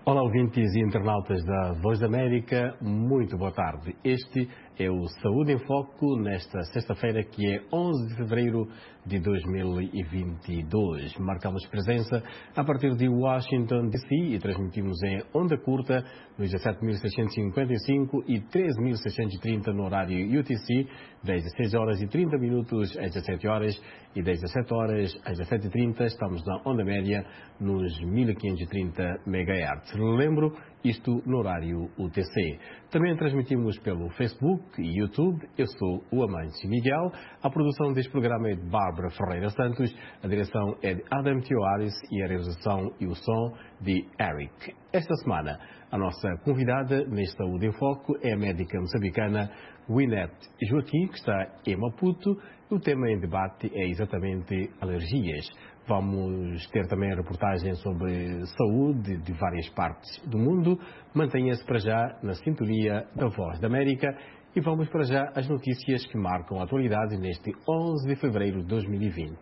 Olá, ouvintes e internautas da Voz da América, muito boa tarde. Este é o Saúde em Foco nesta sexta-feira, que é 11 de fevereiro de 2022. Marcamos presença a partir de Washington, D.C. e transmitimos em onda curta nos 17.655 e 13.630 no horário UTC, das 16 horas e 30 minutos às 17 horas e das 17 horas às 17h30. Estamos na onda média nos 1530 MHz. Lembro, isto no horário UTC. Também transmitimos pelo Facebook e YouTube. Eu sou o Amante Miguel. A produção deste programa é de Bárbara Ferreira Santos. A direção é de Adam Tioares e a realização e o som de Eric. Esta semana, a nossa convidada neste Saúde em Foco é a médica moçambicana Winnet Joaquim, que está em Maputo. O tema em debate é exatamente alergias. Vamos ter também reportagens sobre saúde de várias partes do mundo. Mantenha-se para já na sintonia da Voz da América e vamos para já às notícias que marcam a atualidade neste 11 de fevereiro de 2020.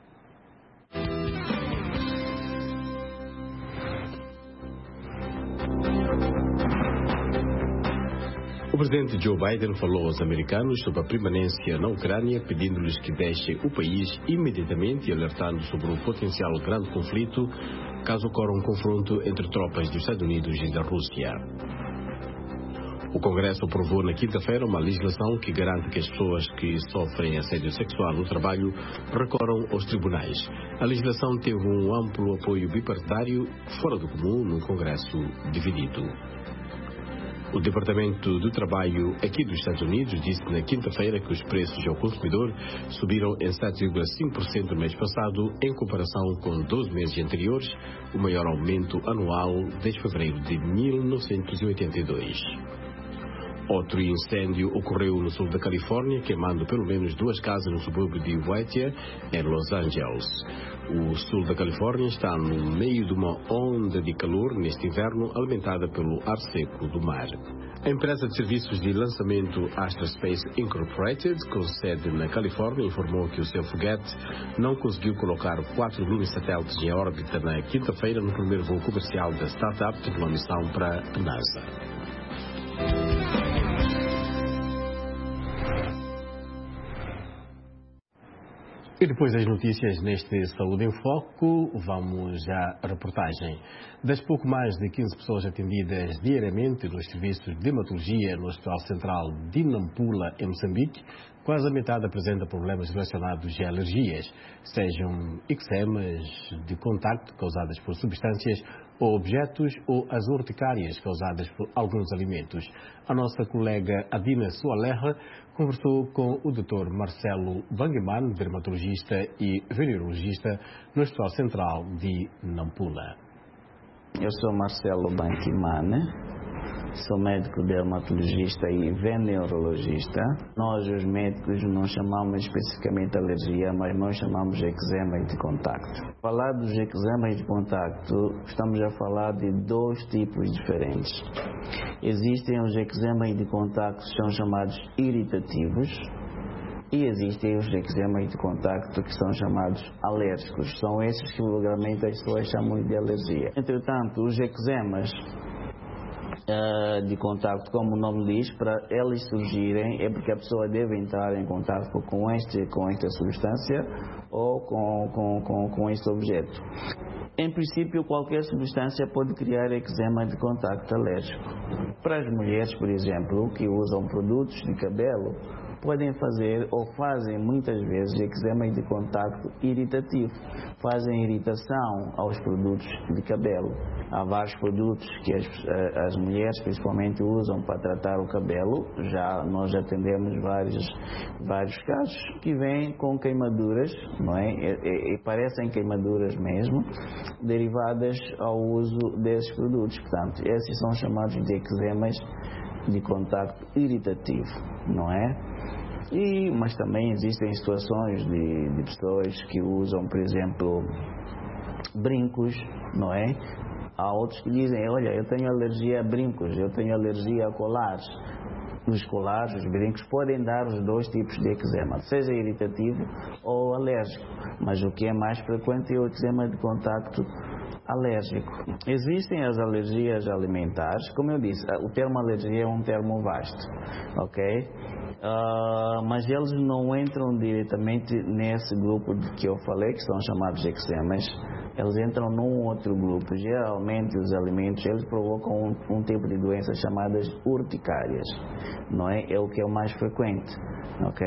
O presidente Joe Biden falou aos americanos sobre a permanência na Ucrânia, pedindo-lhes que deixem o país imediatamente e alertando sobre o potencial grande conflito caso ocorra um confronto entre tropas dos Estados Unidos e da Rússia. O Congresso aprovou na quinta-feira uma legislação que garante que as pessoas que sofrem assédio sexual no trabalho recorram aos tribunais. A legislação teve um amplo apoio bipartidário, fora do comum, num Congresso dividido. O Departamento do Trabalho aqui dos Estados Unidos disse na quinta-feira que os preços ao consumidor subiram em 7,5% no mês passado, em comparação com 12 meses anteriores, o maior aumento anual desde fevereiro de 1982. Outro incêndio ocorreu no sul da Califórnia, queimando pelo menos 2 casas no subúrbio de Whittier, em Los Angeles. O sul da Califórnia está no meio de uma onda de calor neste inverno, alimentada pelo ar seco do mar. A empresa de serviços de lançamento Astrospace Incorporated, com sede na Califórnia, informou que o seu foguete não conseguiu colocar 4 mini-satélites em órbita na quinta-feira no primeiro voo comercial da startup de uma missão para a NASA. E depois das notícias neste Saúde em Foco, vamos à reportagem. Das pouco mais de 15 pessoas atendidas diariamente nos serviços de hematologia no Hospital Central de Nampula, em Moçambique, quase a metade apresenta problemas relacionados a alergias, sejam eczemas de contacto causadas por substâncias ou objetos ou as urticárias causadas por alguns alimentos. A nossa colega Adina Soalerra conversou com o Dr. Marcelo Bangeman, dermatologista e venerologista no Hospital Central de Nampula. Eu sou Marcelo Bangeman, sou médico dermatologista e venerologista. Nós, os médicos, não chamamos especificamente alergia, mas nós chamamos de eczema de contacto. Falar dos eczemas de contacto, estamos a falar de 2 tipos diferentes. Existem os eczemas de contacto que são chamados irritativos e existem os eczemas de contacto que são chamados alérgicos. São esses que vulgarmente as pessoas chamam de alergia. Entretanto, os eczemas de contacto, como o nome diz, para eles surgirem é porque a pessoa deve entrar em contato com esta substância ou com este objeto. Em princípio, qualquer substância pode criar eczema de contacto alérgico. Para as mulheres, por exemplo, que usam produtos de cabelo, podem fazer ou fazem muitas vezes eczema de contacto irritativo. Fazem irritação aos produtos de cabelo. Há vários produtos que as mulheres principalmente usam para tratar o cabelo. Nós já atendemos vários casos que vêm com queimaduras, não é? E parecem queimaduras mesmo, derivadas ao uso desses produtos. Portanto, esses são chamados de eczemas de contacto irritativo, não é? Mas também existem situações de pessoas que usam, por exemplo, brincos, não é? Há outros que dizem, olha, eu tenho alergia a brincos, eu tenho alergia a colares. os colares, os brincos, podem dar os dois tipos de eczema, seja irritativo ou alérgico, mas o que é mais frequente é o eczema de contacto alérgico. Existem as alergias alimentares, como eu disse, o termo alergia é um termo vasto, ok? Mas eles não entram diretamente nesse grupo que eu falei, que são chamados eczemas. Eles entram num outro grupo. Geralmente os alimentos, eles provocam um tipo de doenças chamadas urticárias, não é? É o que é o mais frequente, ok?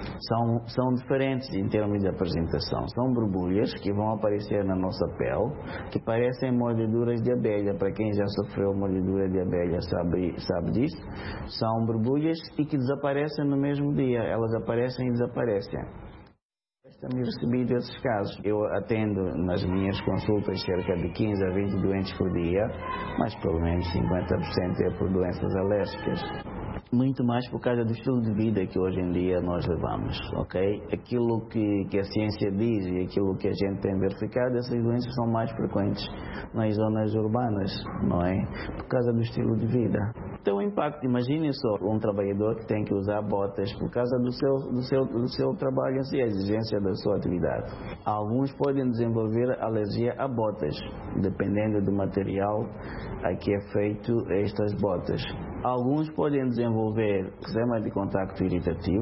São diferentes em termos de apresentação. São borbulhas que vão aparecer na nossa pele, que parecem mordeduras de abelha. Para quem já sofreu mordedura de abelha sabe disso. São borbulhas e que desaparecem no mesmo dia. Elas aparecem e desaparecem. Tenho recebido esses casos. Eu atendo nas minhas consultas cerca de 15 a 20 doentes por dia, mas pelo menos 50% é por doenças alérgicas. Muito mais por causa do estilo de vida que hoje em dia nós levamos, ok? Aquilo que a ciência diz e aquilo que a gente tem verificado, essas doenças são mais frequentes nas zonas urbanas, não é? Por causa do estilo de vida. Tem um impacto, imagine só um trabalhador que tem que usar botas por causa do seu trabalho, assim, a exigência da sua atividade. Alguns podem desenvolver alergia a botas, dependendo do material a que é feito estas botas. Alguns podem desenvolver eczema de contacto irritativo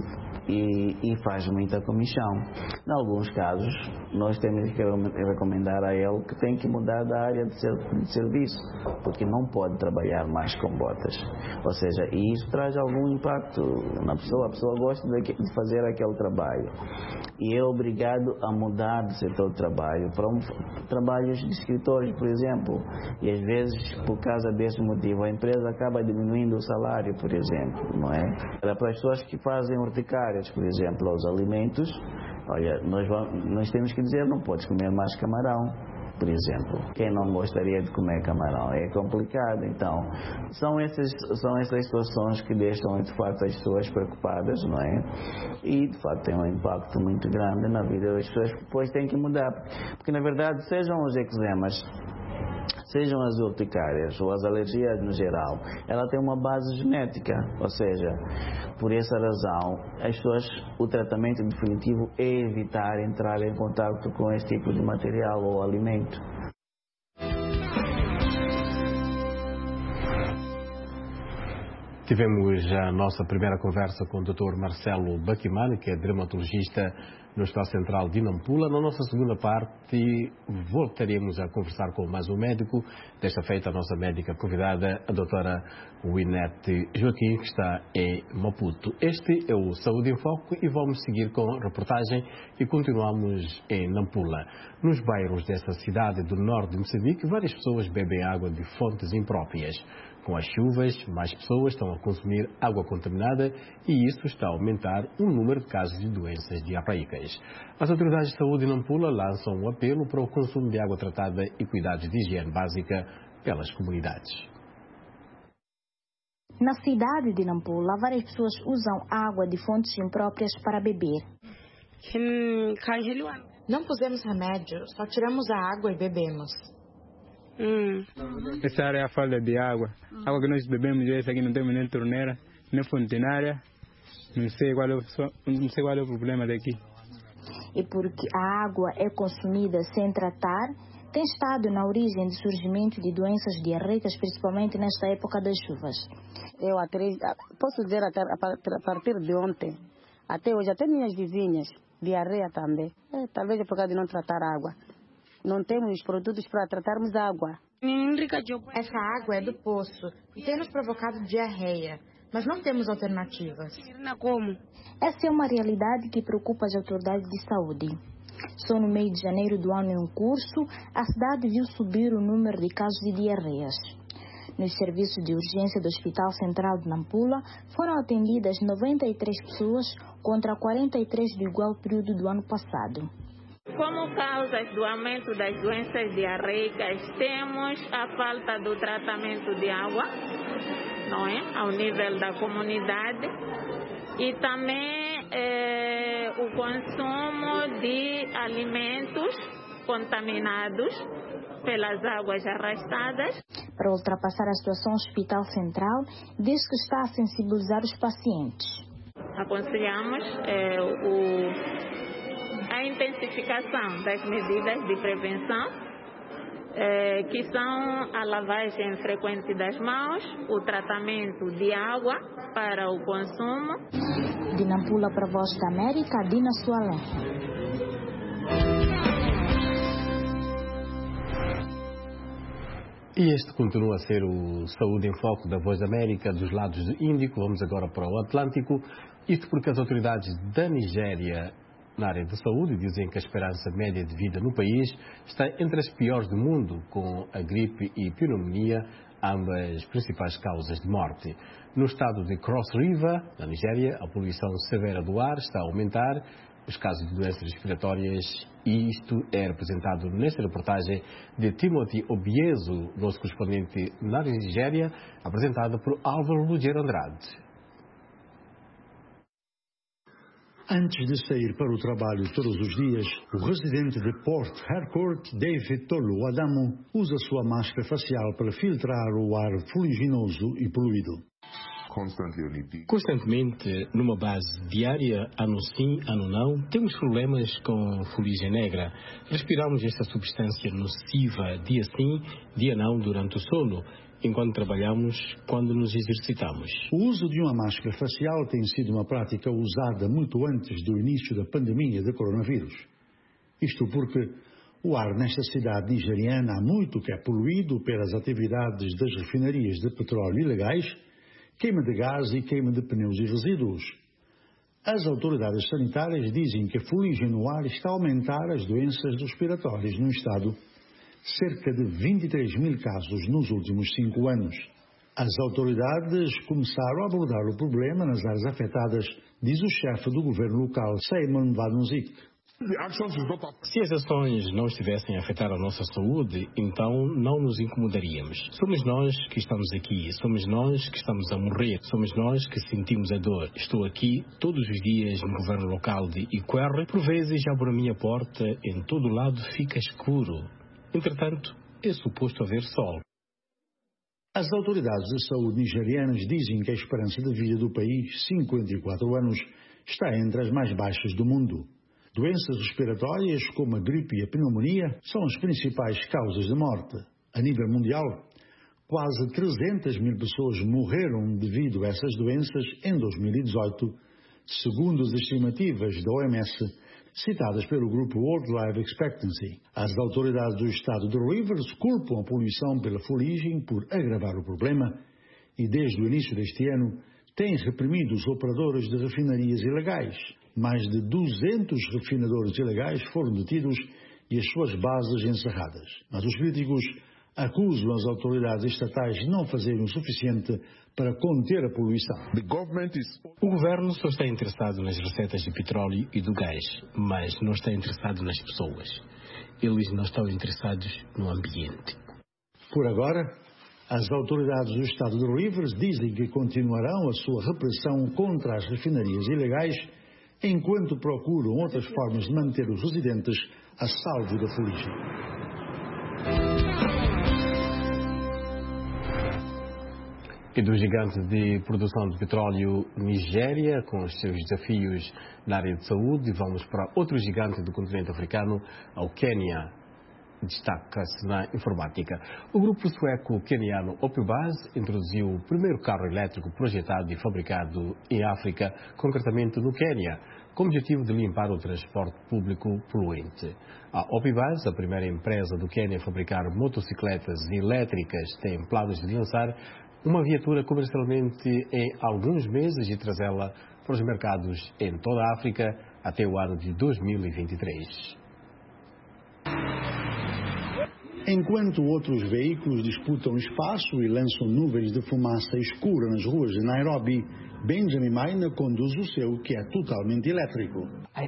e faz muita comichão. Em alguns casos, nós temos que recomendar a ele que tem que mudar da área de serviço, porque não pode trabalhar mais com botas. Ou seja, e isso traz algum impacto na pessoa. A pessoa gosta de fazer aquele trabalho e é obrigado a mudar de setor de trabalho para trabalhos de escritório, por exemplo. E às vezes, por causa desse motivo, a empresa acaba diminuindo o salário, por exemplo, não é? Para as pessoas que fazem urticárias, por exemplo, aos alimentos, olha, nós temos que dizer, não podes comer mais camarão, por exemplo. Quem não gostaria de comer camarão? É complicado. Então, são essas situações que deixam, de facto, as pessoas preocupadas, não é? E, de facto, tem um impacto muito grande na vida das pessoas que depois têm que mudar. Porque, na verdade, sejam os eczemas, sejam as urticárias ou as alergias no geral, ela tem uma base genética, ou seja, por essa razão, o tratamento definitivo é evitar entrar em contato com esse tipo de material ou alimento. Tivemos a nossa primeira conversa com o Dr. Marcelo Bakimani, que é dermatologista no Hospital Central de Nampula. Na nossa segunda parte, voltaremos a conversar com mais um médico. Desta feita, a nossa médica convidada, a doutora Winete Joaquim, que está em Maputo. Este é o Saúde em Foco e vamos seguir com a reportagem e continuamos em Nampula. Nos bairros dessa cidade do norte de Moçambique, várias pessoas bebem água de fontes impróprias. Com as chuvas, mais pessoas estão a consumir água contaminada e isso está a aumentar o número de casos de doenças diarreicas. As autoridades de saúde em Nampula lançam um apelo para o consumo de água tratada e cuidados de higiene básica pelas comunidades. Na cidade de Nampula, várias pessoas usam água de fontes impróprias para beber. Não pusemos remédio, só tiramos a água e bebemos. Essa área é a falta de água. A água que nós bebemos é essa aqui, não temos nem torneira, nem fontenária. Não sei qual é o problema daqui. E porque a água é consumida sem tratar, tem estado na origem do surgimento de doenças diarreicas, principalmente nesta época das chuvas. Eu posso dizer até a partir de ontem, até hoje, até minhas vizinhas, diarreia também. Talvez é por causa de não tratar a água. Não temos produtos para tratarmos a água. Essa água é do poço e tem nos provocado diarreia, mas não temos alternativas. Essa é uma realidade que preocupa as autoridades de saúde. Só no mês de janeiro do ano em curso, a cidade viu subir o número de casos de diarreias. Nos serviços de urgência do Hospital Central de Nampula, foram atendidas 93 pessoas contra 43 do igual período do ano passado. Como causas do aumento das doenças diarreicas, temos a falta do tratamento de água, não é? Ao nível da comunidade, e também o consumo de alimentos contaminados pelas águas arrastadas. Para ultrapassar a situação Hospital Central, diz que está a sensibilizar os pacientes. Aconselhamos a intensificação das medidas de prevenção, que são a lavagem frequente das mãos, o tratamento de água para o consumo. De Nampula para a Voz da América, Dina Sualé. E este continua a ser o Saúde em Foco da Voz da América dos lados do Índico. Vamos agora para o Atlântico. Isto porque as autoridades da Nigéria na área de saúde dizem que a esperança média de vida no país está entre as piores do mundo, com a gripe e pneumonia, ambas principais causas de morte. No estado de Cross River, na Nigéria, a poluição severa do ar está a aumentar os casos de doenças respiratórias, e isto é representado nesta reportagem de Timothy Obiezo, nosso correspondente na Nigéria, apresentada por Álvaro Lugero Andrade. Antes de sair para o trabalho todos os dias, o residente de Port Harcourt, David Tolu Adamo, usa sua máscara facial para filtrar o ar fuliginoso e poluído. Constantemente, numa base diária, ano sim, ano não, temos problemas com fuligem negra. Respiramos esta substância nociva dia sim, dia não durante o sono, enquanto trabalhamos, quando nos exercitamos. O uso de uma máscara facial tem sido uma prática usada muito antes do início da pandemia de coronavírus. Isto porque o ar nesta cidade nigeriana há muito que é poluído pelas atividades das refinarias de petróleo ilegais, queima de gás e queima de pneus e resíduos. As autoridades sanitárias dizem que a fuligem no ar está a aumentar as doenças respiratórias no estado, cerca de 23 mil casos nos últimos 5 anos. As autoridades começaram a abordar o problema nas áreas afetadas, diz o chefe do governo local, Simon Vanuzik. Se as ações não estivessem a afetar a nossa saúde, então não nos incomodaríamos. Somos nós que estamos aqui, somos nós que estamos a morrer, somos nós que sentimos a dor. Estou aqui todos os dias no governo local de Iquerre, por vezes abro a minha porta, em todo lado fica escuro. Entretanto, é suposto haver sol. As autoridades de saúde nigerianas dizem que a esperança de vida do país, 54 anos, está entre as mais baixas do mundo. Doenças respiratórias, como a gripe e a pneumonia, são as principais causas de morte. A nível mundial, quase 300 mil pessoas morreram devido a essas doenças em 2018, segundo as estimativas da OMS, citadas pelo grupo World Life Expectancy. As autoridades do estado de Rivers culpam a poluição pela fuligem por agravar o problema e, desde o início deste ano, têm reprimido os operadores de refinarias ilegais. Mais de 200 refinadores ilegais foram detidos e as suas bases encerradas. Mas os críticos acusam as autoridades estatais de não fazerem o suficiente para conter a poluição. O governo só está interessado nas receitas de petróleo e do gás, mas não está interessado nas pessoas. Eles não estão interessados no ambiente. Por agora, as autoridades do estado de Rivers dizem que continuarão a sua repressão contra as refinarias ilegais, enquanto procuram outras formas de manter os residentes a salvo da fuligem. E do gigante de produção de petróleo Nigéria, com os seus desafios na área de saúde, vamos para outro gigante do continente africano, ao Quênia. Destaca-se na informática. O grupo sueco-queniano Opibus introduziu o primeiro carro elétrico projetado e fabricado em África, concretamente no Quênia, com o objetivo de limpar o transporte público poluente. A Opibus, a primeira empresa do Quênia a fabricar motocicletas elétricas, tem planos de lançar uma viatura comercialmente em alguns meses e trazê-la para os mercados em toda a África até o ano de 2023. Enquanto outros veículos disputam espaço e lançam nuvens de fumaça escura nas ruas de Nairobi, Benjamin Maina conduz o seu, que é totalmente elétrico.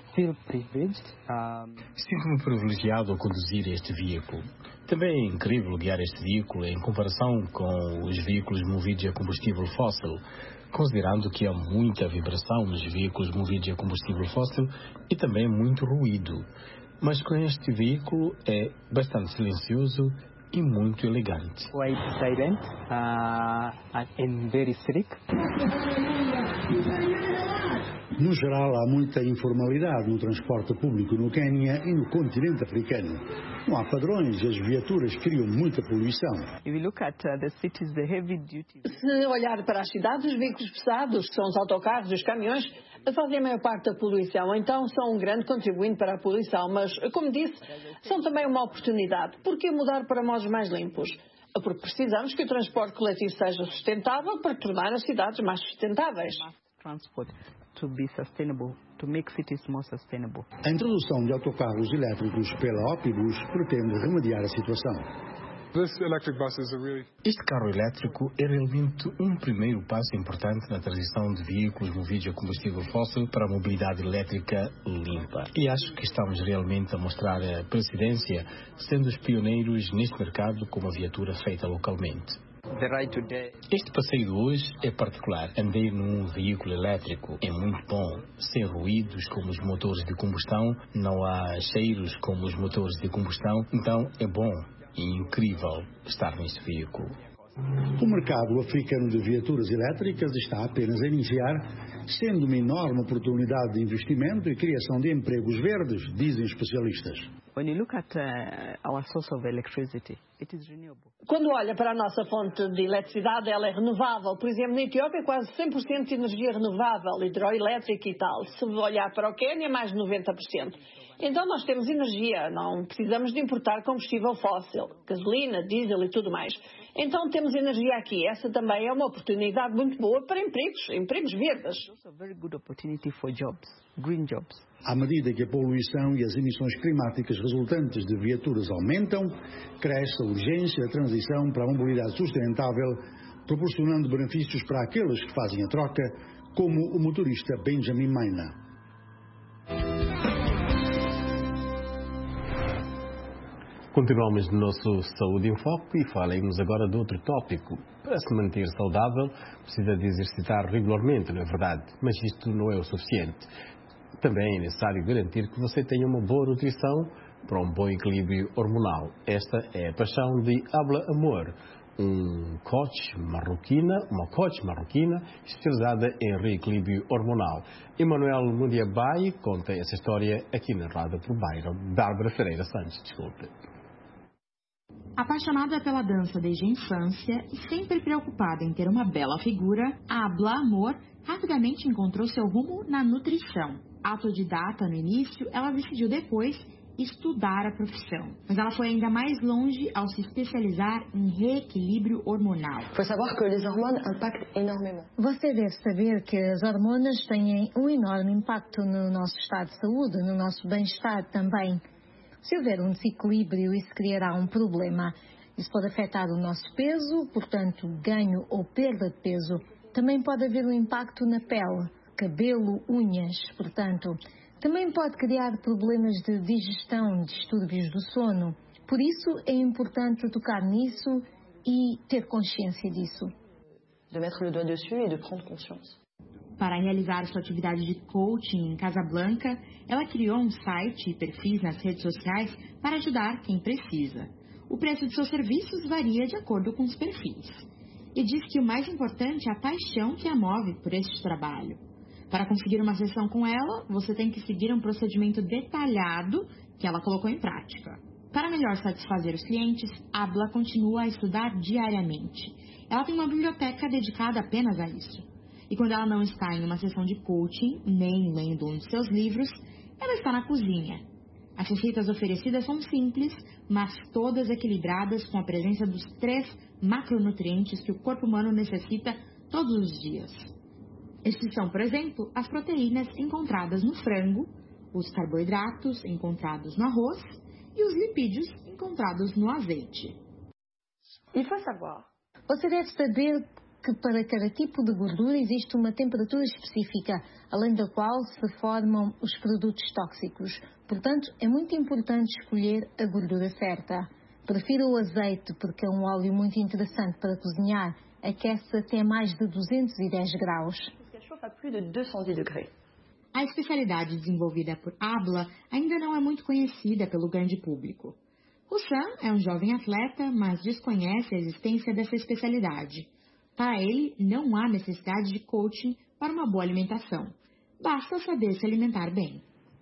Sinto-me privilegiado ao conduzir este veículo. Também é incrível guiar este veículo em comparação com os veículos movidos a combustível fóssil, considerando que há muita vibração nos veículos movidos a combustível fóssil e também muito ruído. Mas com este veículo é bastante silencioso e muito elegante. Quite silent and very strict. No geral, há muita informalidade no transporte público no Quênia e no continente africano. Não há padrões e as viaturas criam muita poluição. Se olhar para as cidades, os veículos pesados, que são os autocarros e os caminhões, fazem a maior parte da poluição. Então, são um grande contribuinte para a poluição. Mas, como disse, são também uma oportunidade. Por que mudar para modos mais limpos? Porque precisamos que o transporte coletivo seja sustentável para tornar as cidades mais sustentáveis. To be sustainable, to make cities more sustainable. A introdução de autocarros elétricos pela Opibus pretende remediar a situação. Este carro elétrico é realmente um primeiro passo importante na transição de veículos movidos a combustível fóssil para a mobilidade elétrica limpa. E acho que estamos realmente a mostrar a precedência, sendo os pioneiros neste mercado com uma viatura feita localmente. Este passeio de hoje é particular. Andei num veículo elétrico. É muito bom. Sem ruídos como os motores de combustão, não há cheiros como os motores de combustão. Então é bom e incrível estar neste veículo. O mercado africano de viaturas elétricas está apenas a iniciar, sendo uma enorme oportunidade de investimento e criação de empregos verdes, dizem especialistas. Quando olha para a nossa fonte de eletricidade, ela é renovável. Por exemplo, na Etiópia, quase 100% de energia renovável, hidroelétrica e tal. Se olhar para o Quênia, mais de 90%. Então nós temos energia, não precisamos de importar combustível fóssil, gasolina, diesel e tudo mais. Então temos energia aqui. Essa também é uma oportunidade muito boa para empregos verdes. À medida que a poluição e as emissões climáticas resultantes de viaturas aumentam, cresce a urgência da transição para a mobilidade sustentável, proporcionando benefícios para aqueles que fazem a troca, como o motorista Benjamin Maina. Continuamos no nosso Saúde em Foco e falemos agora de outro tópico. Para se manter saudável, precisa de exercitar regularmente, não é verdade? Mas isto não é o suficiente. Também é necessário garantir que você tenha uma boa nutrição para um bom equilíbrio hormonal. Esta é a paixão de Habla Amor, uma coach marroquina especializada em reequilíbrio hormonal. Emanuel Mundiabai conta essa história aqui narrada por Bárbara Ferreira Santos. Desculpe. Apaixonada pela dança desde a infância e sempre preocupada em ter uma bela figura, a Habla Amor rapidamente encontrou seu rumo na nutrição. Autodidata no início, ela decidiu depois estudar a profissão. Mas ela foi ainda mais longe ao se especializar em reequilíbrio hormonal. Você deve saber que as hormonas têm um enorme impacto no nosso estado de saúde, no nosso bem-estar também. Se houver um desequilíbrio, isso criará um problema. Isso pode afetar o nosso peso, portanto, ganho ou perda de peso. Também pode haver um impacto na pele, cabelo, unhas, portanto. Também pode criar problemas de digestão, distúrbios do sono. Por isso, é importante tocar nisso e ter consciência disso. De mettre le doigt dessus et de prendre conscience. Para realizar sua atividade de coaching em Casablanca, ela criou um site e perfis nas redes sociais para ajudar quem precisa. O preço de seus serviços varia de acordo com os perfis. E diz que o mais importante é a paixão que a move por este trabalho. Para conseguir uma sessão com ela, você tem que seguir um procedimento detalhado que ela colocou em prática. Para melhor satisfazer os clientes, a Habla continua a estudar diariamente. Ela tem uma biblioteca dedicada apenas a isso. E quando ela não está em uma sessão de coaching, nem lendo um de seus livros, ela está na cozinha. As receitas oferecidas são simples, mas todas equilibradas com a presença dos 3 macronutrientes que o corpo humano necessita todos os dias. Estes são, por exemplo, as proteínas encontradas no frango, os carboidratos encontrados no arroz e os lipídios encontrados no azeite. Você deve saber que para cada tipo de gordura existe uma temperatura específica, além da qual se formam os produtos tóxicos. Portanto, é muito importante escolher a gordura certa. Prefira o azeite porque é um óleo muito interessante para cozinhar. Aquece até mais de 210 graus. A especialidade desenvolvida por Habla ainda não é muito conhecida pelo grande público. Hussam é um jovem atleta, mas desconhece a existência dessa especialidade. Para ele, não há necessidade de coaching para uma boa alimentação. Basta saber se alimentar bem.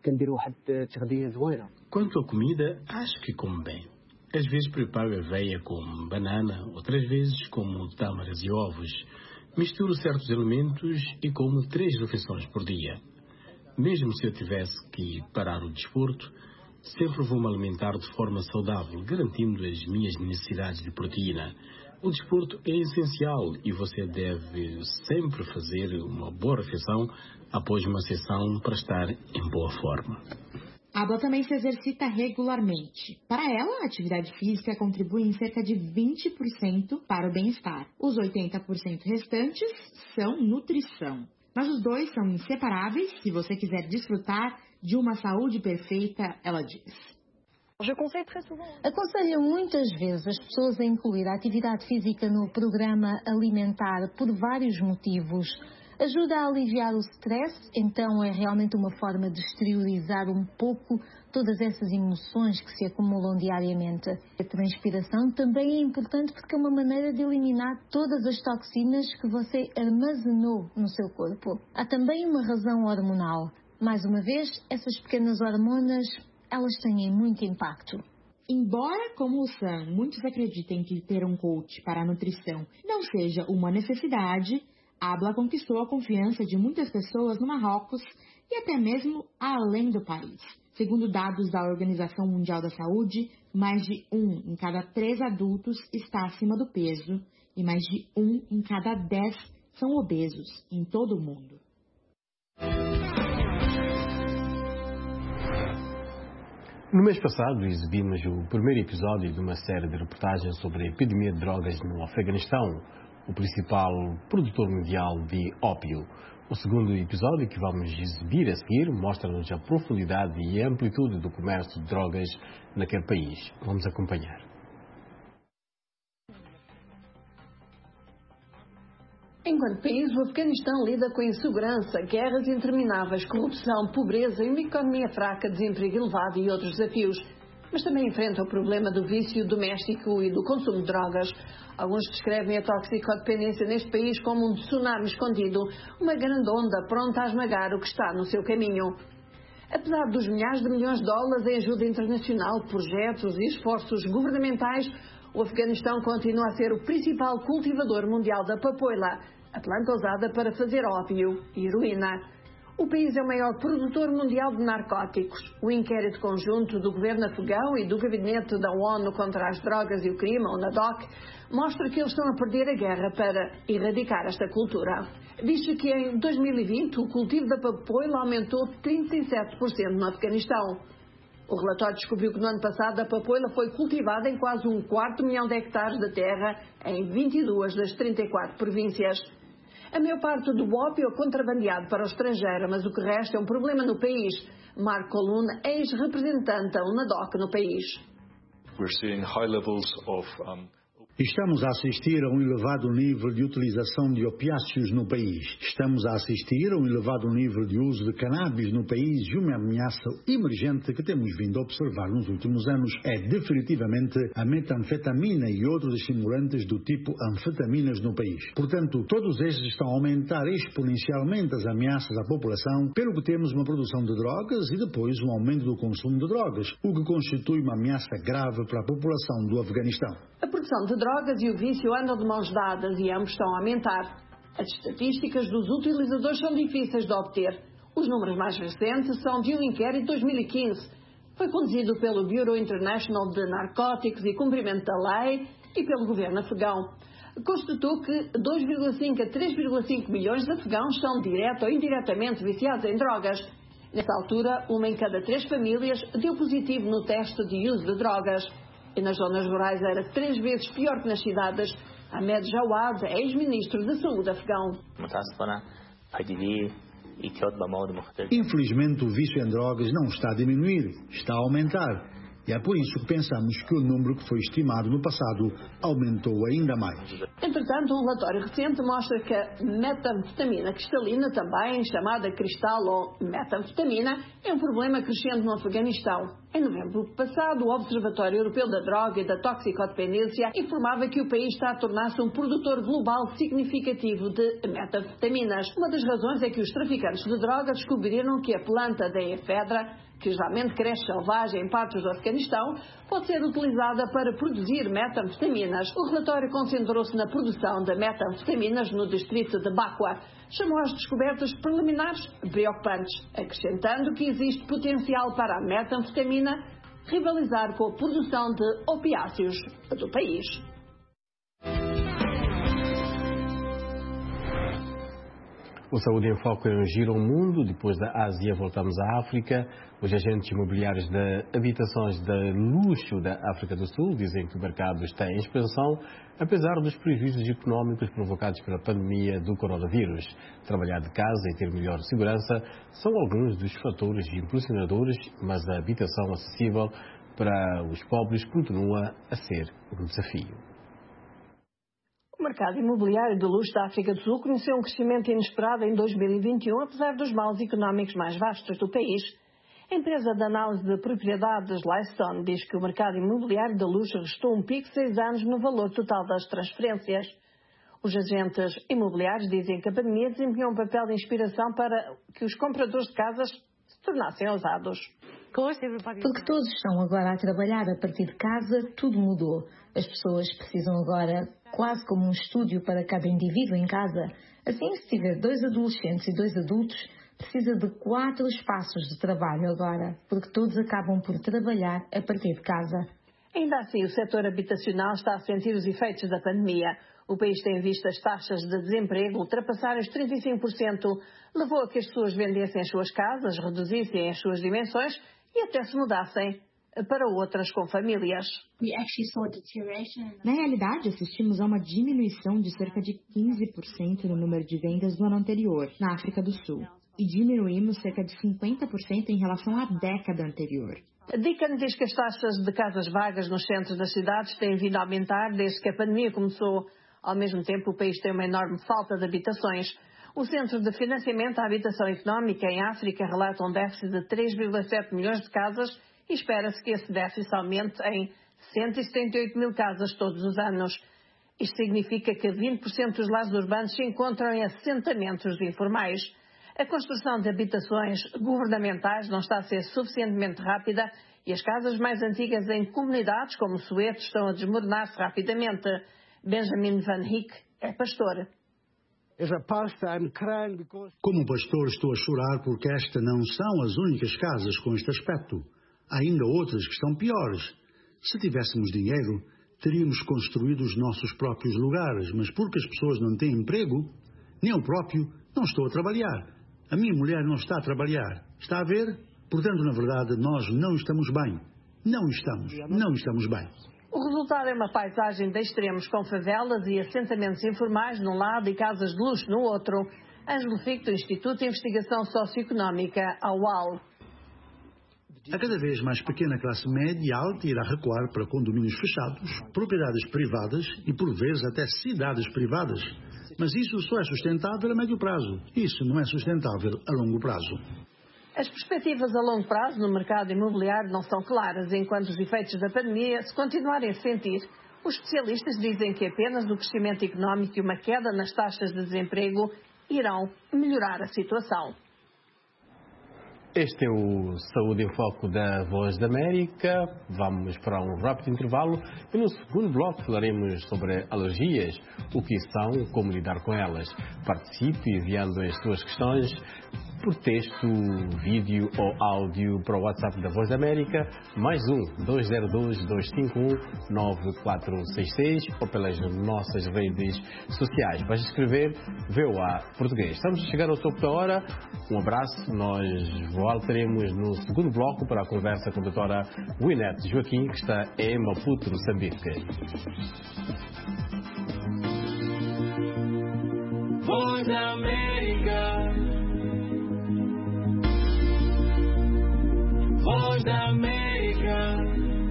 Quanto à comida, acho que como bem. Às vezes preparo aveia com banana, outras vezes como tâmaras e ovos. Misturo certos alimentos e como 3 refeições por dia. Mesmo se eu tivesse que parar o desporto, sempre vou me alimentar de forma saudável, garantindo as minhas necessidades de proteína. O desporto é essencial e você deve sempre fazer uma boa refeição após uma sessão para estar em boa forma. Abla também se exercita regularmente. Para ela, a atividade física contribui em cerca de 20% para o bem-estar. Os 80% restantes são nutrição. Mas os dois são inseparáveis se você quiser desfrutar de uma saúde perfeita, ela diz. Aconselho muitas vezes as pessoas a incluir a atividade física no programa alimentar por vários motivos. Ajuda a aliviar o stress, então é realmente uma forma de exteriorizar um pouco todas essas emoções que se acumulam diariamente. A transpiração também é importante porque é uma maneira de eliminar todas as toxinas que você armazenou no seu corpo. Há também uma razão hormonal. Mais uma vez, essas pequenas hormonas, elas têm muito impacto. Embora, como o Sam, muitos acreditem que ter um coach para a nutrição não seja uma necessidade, Abla conquistou a confiança de muitas pessoas no Marrocos e até mesmo além do país. Segundo dados da Organização Mundial da Saúde, mais de 1 em cada 3 adultos está acima do peso e mais de 1 em cada 10 são obesos em todo o mundo. No mês passado, exibimos o primeiro episódio de uma série de reportagens sobre a epidemia de drogas no Afeganistão, o principal produtor mundial de ópio. O segundo episódio, que vamos exibir a seguir, mostra-nos a profundidade e a amplitude do comércio de drogas naquele país. Vamos acompanhar. Enquanto país, o Afeganistão lida com insegurança, guerras intermináveis, corrupção, pobreza e uma economia fraca, desemprego elevado e outros desafios. Mas também enfrenta o problema do vício doméstico e do consumo de drogas. Alguns descrevem a toxicodependência neste país como um tsunami escondido, uma grande onda pronta a esmagar o que está no seu caminho. Apesar dos milhares de milhões de dólares em ajuda internacional, projetos e esforços governamentais, o Afeganistão continua a ser o principal cultivador mundial da papoila, a planta usada para fazer ópio e heroína. O país é o maior produtor mundial de narcóticos. O inquérito conjunto do governo afegão e do gabinete da ONU contra as drogas e o crime, o NADOC, mostra que eles estão a perder a guerra para erradicar esta cultura. Diz-se que em 2020 o cultivo da papoila aumentou 37% no Afeganistão. O relatório descobriu que no ano passado a papoila foi cultivada em quase 250 mil hectares de terra em 22 das 34 províncias. A maior parte do ópio é contrabandeado para o estrangeiro, mas o que resta é um problema no país. Marco Coluna, ex-representante da UNADOC no país. Estamos a assistir a um elevado nível de utilização de opiáceos no país. Estamos a assistir a um elevado nível de uso de cannabis no país e uma ameaça emergente que temos vindo a observar nos últimos anos é definitivamente a metanfetamina e outros estimulantes do tipo anfetaminas no país. Portanto, todos estes estão a aumentar exponencialmente as ameaças à população, pelo que temos uma produção de drogas e depois um aumento do consumo de drogas, o que constitui uma ameaça grave para a população do Afeganistão. A produção de drogas e o vício andam de mãos dadas e ambos estão a aumentar. As estatísticas dos utilizadores são difíceis de obter. Os números mais recentes são de um inquérito de 2015. Foi conduzido pelo Bureau International de Narcóticos e Cumprimento da Lei e pelo governo afegão. Constatou que 2,5 a 3,5 milhões de afegãos são direto ou indiretamente viciados em drogas. Nessa altura, 1 em cada 3 famílias deu positivo no teste de uso de drogas. E nas zonas rurais era 3 vezes pior que nas cidades. Ahmed Jawad, ex-ministro da Saúde afegão. Infelizmente, o vício em drogas não está a diminuir, está a aumentar. E é por isso que pensamos que o número que foi estimado no passado aumentou ainda mais. Entretanto, um relatório recente mostra que a metanfetamina cristalina, também chamada cristal ou metanfetamina, é um problema crescente no Afeganistão. Em novembro passado, o Observatório Europeu da Droga e da Toxicodependência informava que o país está a tornar-se um produtor global significativo de metanfetaminas. Uma das razões é que os traficantes de droga descobriram que a planta da efedra, que geralmente cresce selvagem em partes do Afeganistão, pode ser utilizada para produzir metanfetaminas. O relatório concentrou-se na produção de metanfetaminas no distrito de Bakwa. Chamou as descobertas preliminares preocupantes, acrescentando que existe potencial para a metanfetamina rivalizar com a produção de opiáceos do país. O Saúde em Foco é um giro ao mundo. Depois da Ásia, voltamos à África. Os agentes imobiliários de habitações de luxo da África do Sul dizem que o mercado está em expansão, apesar dos prejuízos económicos provocados pela pandemia do coronavírus. Trabalhar de casa e ter melhor segurança são alguns dos fatores impulsionadores, mas a habitação acessível para os pobres continua a ser um desafio. O mercado imobiliário de luxo da África do Sul conheceu um crescimento inesperado em 2021, apesar dos males económicos mais vastos do país. A empresa de análise de propriedades Lifestone diz que o mercado imobiliário de luxo registrou um pico de 6 anos no valor total das transferências. Os agentes imobiliários dizem que a pandemia desempenhou um papel de inspiração para que os compradores de casas se tornassem ousados. Porque todos estão agora a trabalhar a partir de casa, tudo mudou. As pessoas precisam agora quase como um estúdio para cada indivíduo em casa. Assim, se tiver 2 adolescentes e 2 adultos, precisa de 4 espaços de trabalho agora, porque todos acabam por trabalhar a partir de casa. Ainda assim, o setor habitacional está a sentir os efeitos da pandemia. O país tem visto as taxas de desemprego ultrapassarem os 35%, levou a que as pessoas vendessem as suas casas, reduzissem as suas dimensões e até se mudassem para outras com famílias. Na realidade, assistimos a uma diminuição de cerca de 15% no número de vendas do ano anterior, na África do Sul, e diminuímos cerca de 50% em relação à década anterior. A Deacon diz que as taxas de casas vagas nos centros das cidades têm vindo a aumentar desde que a pandemia começou. Ao mesmo tempo, o país tem uma enorme falta de habitações. O Centro de Financiamento à Habitação Económica em África relata um déficit de 3,7 milhões de casas e espera-se que esse déficit aumente em 178 mil casas todos os anos. Isto significa que 20% dos lares urbanos se encontram em assentamentos informais. A construção de habitações governamentais não está a ser suficientemente rápida e as casas mais antigas em comunidades como Soweto estão a desmoronar-se rapidamente. Benjamin Van Hick é pastor. Como pastor, estou a chorar porque estas não são as únicas casas com este aspecto. Há ainda outras que estão piores. Se tivéssemos dinheiro, teríamos construído os nossos próprios lugares, mas porque as pessoas não têm emprego, nem eu próprio não estou a trabalhar. A minha mulher não está a trabalhar. Está a ver? Portanto, na verdade, nós não estamos bem. Não estamos bem. O resultado é uma paisagem de extremos com favelas e assentamentos informais num lado e casas de luxo no outro. Ângelo Fico, do Instituto de Investigação Socioeconómica, AUAL. A cada vez mais pequena classe média e alta irá recuar para condomínios fechados, propriedades privadas e, por vezes, até cidades privadas. Mas isso só é sustentável a médio prazo. Isso não é sustentável a longo prazo. As perspectivas a longo prazo no mercado imobiliário não são claras, enquanto os efeitos da pandemia se continuarem a sentir. Os especialistas dizem que apenas o crescimento económico e uma queda nas taxas de desemprego irão melhorar a situação. Este é o Saúde em Foco da Voz da América. Vamos para um rápido intervalo e no segundo bloco falaremos sobre alergias, o que são, como lidar com elas. Participe enviando as suas questões por texto, vídeo ou áudio para o WhatsApp da Voz da América, mais 202-251-9466 ou pelas nossas redes sociais. Basta escrever VOA Português. Estamos a chegar ao topo da hora. Um abraço. Nós voltaremos no segundo bloco para a conversa com a doutora Winnet Joaquim, que está em Maputo, Moçambique. Voz da América. Voz da América.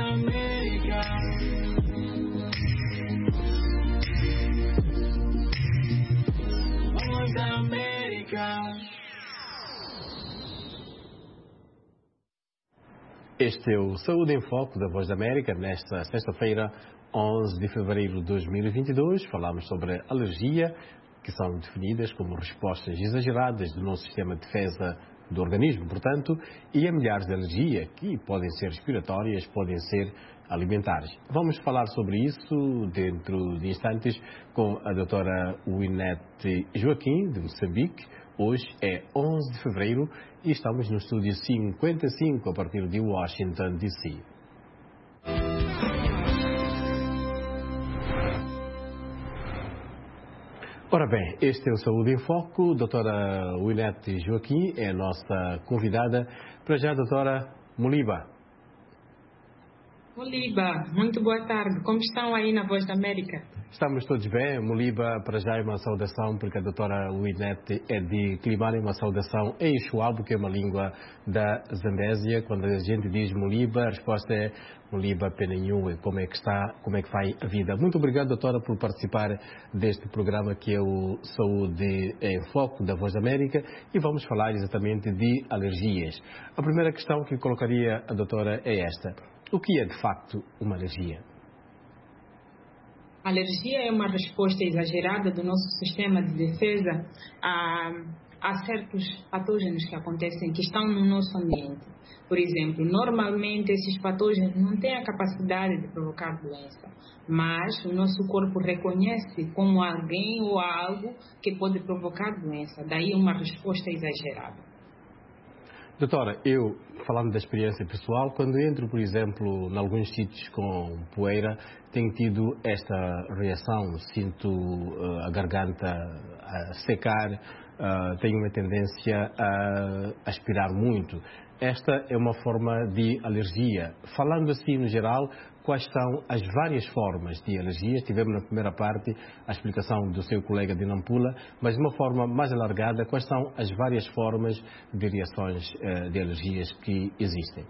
América. Voz da América. Este é o Saúde em Foco da Voz da América. Nesta sexta-feira, 11 de fevereiro de 2022, falamos sobre alergia, que são definidas como respostas exageradas do nosso sistema de defesa do organismo, portanto, e há milhares de alergias que podem ser respiratórias, podem ser alimentares. Vamos falar sobre isso dentro de instantes com a doutora Winete Joaquim, de Moçambique. Hoje é 11 de fevereiro e estamos no estúdio 55 a partir de Washington, D.C. Ora bem, este é o Saúde em Foco. Doutora Winete Joaquim é a nossa convidada. Para já, doutora Moliba. Moliba, muito boa tarde. Como estão aí na Voz da América? Estamos todos bem. Moliba, para já é uma saudação, porque a doutora Winete é de Climane, uma saudação em Xuabo, que é uma língua da Zambésia. Quando a gente diz Moliba, a resposta é Moliba Penenhu. Como é que está, como é que vai a vida? Muito obrigado, doutora, por participar deste programa que é o Saúde em Foco da Voz da América, e vamos falar exatamente de alergias. A primeira questão que colocaria a doutora é esta: o que é de facto uma alergia? A alergia é uma resposta exagerada do nosso sistema de defesa a certos patógenos que acontecem, que estão no nosso ambiente. Por exemplo, normalmente esses patógenos não têm a capacidade de provocar doença, mas o nosso corpo reconhece como alguém ou algo que pode provocar doença. Daí uma resposta exagerada. Doutora, eu, falando da experiência pessoal, quando entro, por exemplo, em alguns sítios com poeira, tenho tido esta reação, sinto a garganta a secar, tenho uma tendência a aspirar muito. Esta é uma forma de alergia. Falando assim no geral, quais são as várias formas de alergias? Tivemos na primeira parte a explicação do seu colega de Nampula, mas de uma forma mais alargada, quais são as várias formas de reações de alergias que existem?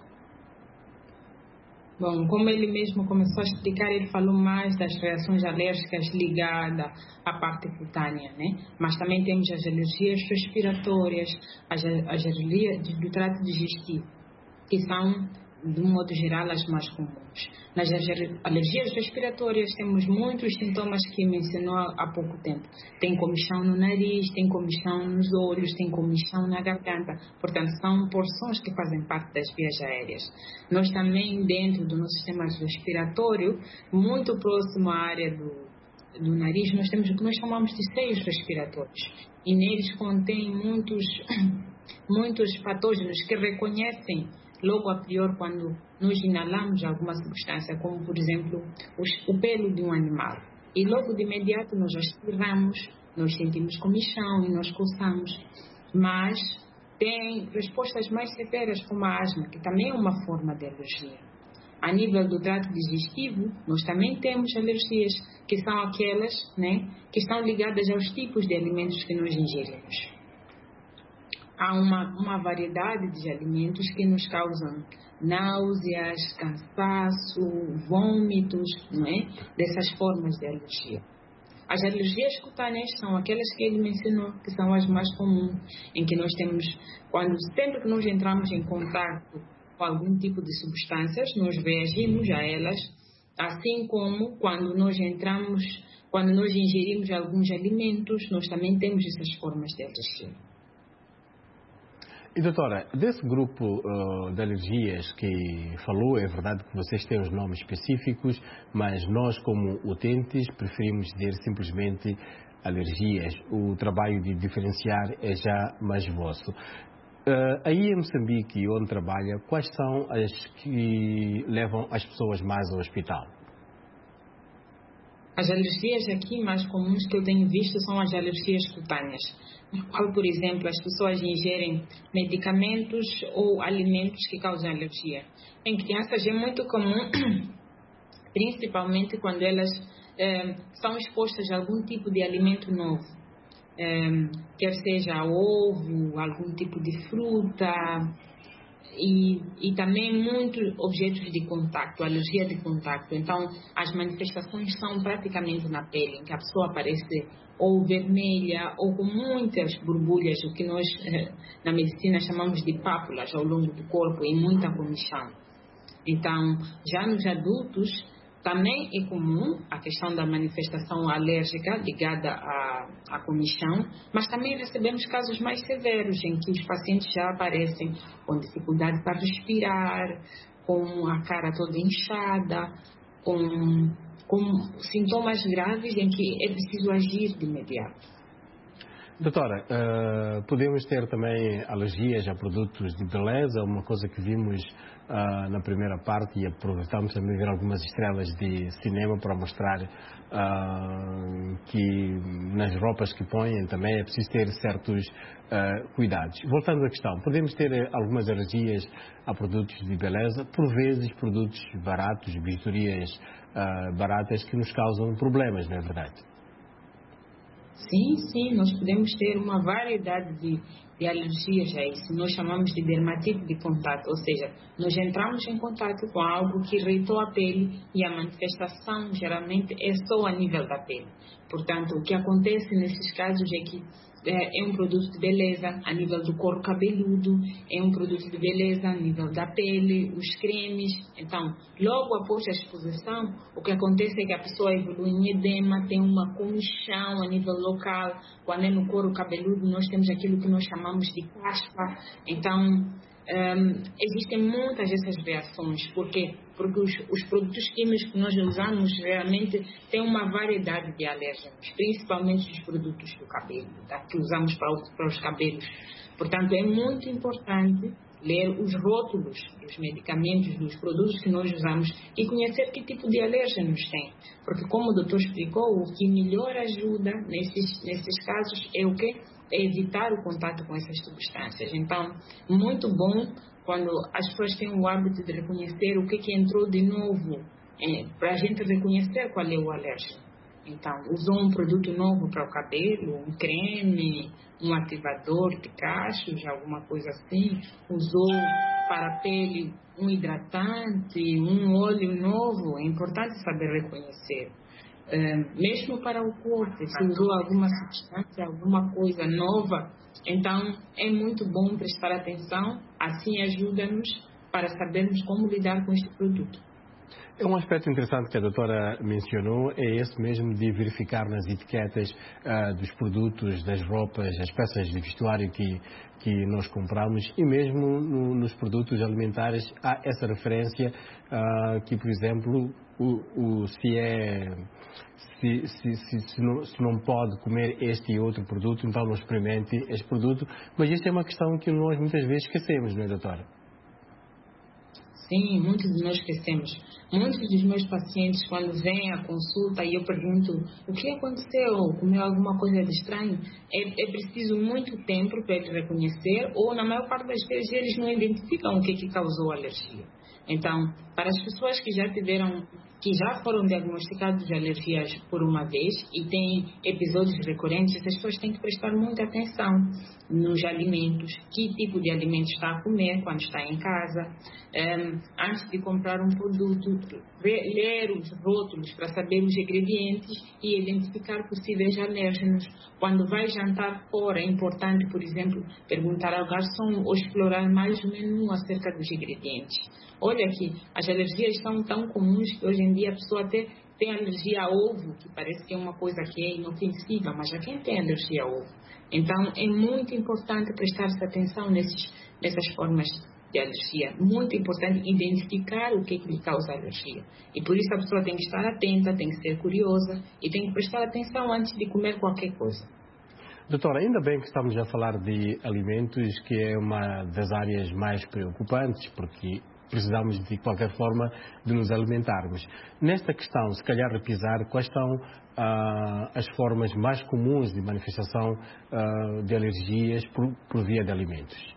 Bom, como ele mesmo começou a explicar, ele falou mais das reações alérgicas ligadas à parte cutânea, né? Mas também temos as alergias respiratórias, as alergias do trato digestivo, que são, de um modo geral, as mais comuns. Nas alergias respiratórias temos muitos sintomas que mencionou há pouco tempo. Tem comichão no nariz, tem comichão nos olhos, tem comichão na garganta. Portanto, são porções que fazem parte das vias aéreas. Nós também, dentro do nosso sistema respiratório, muito próximo à área do nariz, nós temos o que nós chamamos de seios respiratórios. E neles contém muitos patógenos que reconhecem logo a priori quando nós inalamos alguma substância, como por exemplo o pelo de um animal. E logo de imediato nós aspiramos, nós sentimos comichão e nós coçamos. Mas tem respostas mais severas como a asma, que também é uma forma de alergia. A nível do trato digestivo, nós também temos alergias, que são aquelas, né, que estão ligadas aos tipos de alimentos que nós ingerimos. Há uma variedade de alimentos que nos causam náuseas, cansaço, vômitos, não é? Dessas formas de alergia. As alergias cutâneas são aquelas que ele mencionou, que são as mais comuns, em que nós temos, sempre que nós entramos em contato com algum tipo de substâncias, nós reagimos a elas, assim como quando nós ingerimos alguns alimentos, nós também temos essas formas de alergia. E doutora, desse grupo de alergias que falou, é verdade que vocês têm os nomes específicos, mas nós como utentes preferimos dizer simplesmente alergias. O trabalho de diferenciar é já mais vosso. Aí em Moçambique, onde trabalha, quais são as que levam as pessoas mais ao hospital? As alergias aqui mais comuns que eu tenho visto são as alergias cutâneas, no qual, por exemplo, as pessoas ingerem medicamentos ou alimentos que causam alergia. Em crianças é muito comum, principalmente quando elas são expostas a algum tipo de alimento novo, quer seja ovo, algum tipo de fruta, e também muitos objetos de contacto, alergia de contacto. Então, as manifestações são praticamente na pele, em que a pessoa aparece ou vermelha ou com muitas borbulhas, o que nós na medicina chamamos de pápulas ao longo do corpo e muita comichão. Então, já nos adultos, também é comum a questão da manifestação alérgica ligada à comichão, mas também recebemos casos mais severos em que os pacientes já aparecem com dificuldade para respirar, com a cara toda inchada, com sintomas graves em que é preciso agir de imediato. Doutora, podemos ter também alergias a produtos de beleza, uma coisa que vimos na primeira parte e aproveitamos também ver algumas estrelas de cinema para mostrar que nas roupas que põem também é preciso ter certos cuidados. Voltando à questão, podemos ter algumas alergias a produtos de beleza, por vezes produtos baratos, bijuterias baratas que nos causam problemas, não é verdade? Sim, nós podemos ter uma variedade de alergias a isso. Nós chamamos de dermatite de contato, ou seja, nós entramos em contato com algo que irritou a pele e a manifestação geralmente é só a nível da pele. Portanto, o que acontece nesses casos é que é um produto de beleza a nível do couro cabeludo, é um produto de beleza a nível da pele, os cremes. Então, logo após a exposição, o que acontece é que a pessoa evolui em edema, tem uma comichão a nível local. Quando é no couro cabeludo, nós temos aquilo que nós chamamos de caspa. Então, existem muitas dessas reações. Por quê? Porque os produtos químicos que nós usamos realmente têm uma variedade de alérgenos, principalmente os produtos do cabelo, tá? Que usamos para os cabelos. Portanto, é muito importante ler os rótulos dos medicamentos, dos produtos que nós usamos e conhecer que tipo de alérgenos tem. Porque, como o doutor explicou, o que melhor ajuda nesses casos é o quê? É evitar o contato com essas substâncias. Então, muito bom quando as pessoas têm o hábito de reconhecer o que entrou de novo, para a gente reconhecer qual é o alérgeno. Então, usou um produto novo para o cabelo, um creme, um ativador de cachos, alguma coisa assim, usou para a pele um hidratante, um óleo novo, é importante saber reconhecer. Mesmo para o corpo, se usou alguma substância, alguma coisa nova, então é muito bom prestar atenção, assim ajuda-nos para sabermos como lidar com este produto. Um aspecto interessante que a doutora mencionou é esse mesmo de verificar nas etiquetas dos produtos, das roupas, das peças de vestuário que nós compramos e mesmo nos produtos alimentares há essa referência que, por exemplo, se não pode comer este e outro produto, então não experimente este produto, mas isto é uma questão que nós muitas vezes esquecemos, não é, doutora? Sim, muitos de nós esquecemos. Muitos dos meus pacientes, quando vêm à consulta e eu pergunto o que aconteceu, comeu alguma coisa de estranho, é preciso muito tempo para eles reconhecer, ou na maior parte das vezes eles não identificam o que causou a alergia. Então, para as pessoas que já foram diagnosticados de alergias por uma vez e têm episódios recorrentes, as pessoas têm que prestar muita atenção nos alimentos, que tipo de alimento está a comer quando está em casa, antes de comprar um produto, ler os rótulos para saber os ingredientes e identificar possíveis alérgenos. Quando vai jantar fora, é importante, por exemplo, perguntar ao garçom ou explorar mais o menu acerca dos ingredientes. Olha aqui, as alergias são tão comuns que hoje em dia a pessoa até tem alergia a ovo, que parece que é uma coisa que é inofensiva, mas já quem tem alergia a ovo? Então, é muito importante prestar-se atenção nessas formas de alergia. Muito importante identificar o que lhe causa alergia. E por isso a pessoa tem que estar atenta, tem que ser curiosa e tem que prestar atenção antes de comer qualquer coisa. Doutora, ainda bem que estamos a falar de alimentos, que é uma das áreas mais preocupantes, porque precisamos de qualquer forma de nos alimentarmos. Nesta questão, se calhar repisar, quais são as formas mais comuns de manifestação de alergias por via de alimentos?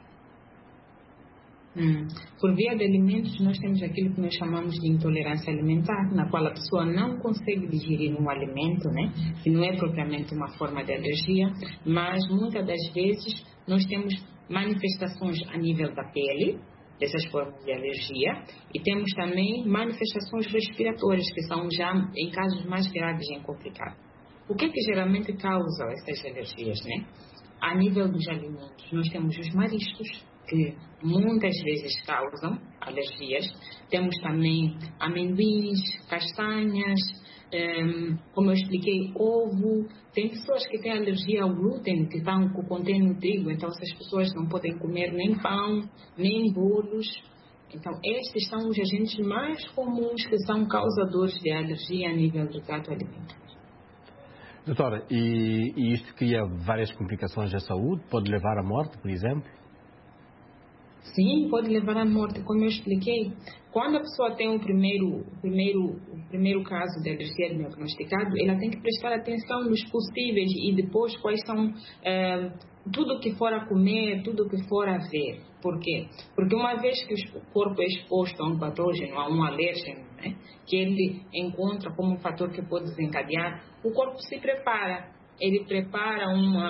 Por via de alimentos, nós temos aquilo que nós chamamos de intolerância alimentar, na qual a pessoa não consegue digerir um alimento, né, que não é propriamente uma forma de alergia, mas muitas das vezes nós temos manifestações a nível da pele, dessas formas de alergia, e temos também manifestações respiratórias, que são já em casos mais graves e complicados. O que geralmente causa essas alergias, né? A nível dos alimentos, nós temos os mariscos, que muitas vezes causam alergias. Temos também amendoins, castanhas, como eu expliquei, ovo. Tem pessoas que têm alergia ao glúten, que contém o trigo, então essas pessoas não podem comer nem pão, nem bolos. Então, estes são os agentes mais comuns que são causadores de alergia a nível do trato alimentar. Doutora, e isto cria várias complicações à saúde? Pode levar à morte, por exemplo? Sim, pode levar à morte. Como eu expliquei, quando a pessoa tem o primeiro caso de alergia diagnosticado, ela tem que prestar atenção nos possíveis e depois quais são tudo que for a comer, tudo que for a ver. Por quê? Porque uma vez que o corpo é exposto a um patógeno, a um alérgeno, né, que ele encontra como um fator que pode desencadear, o corpo se prepara. Ele prepara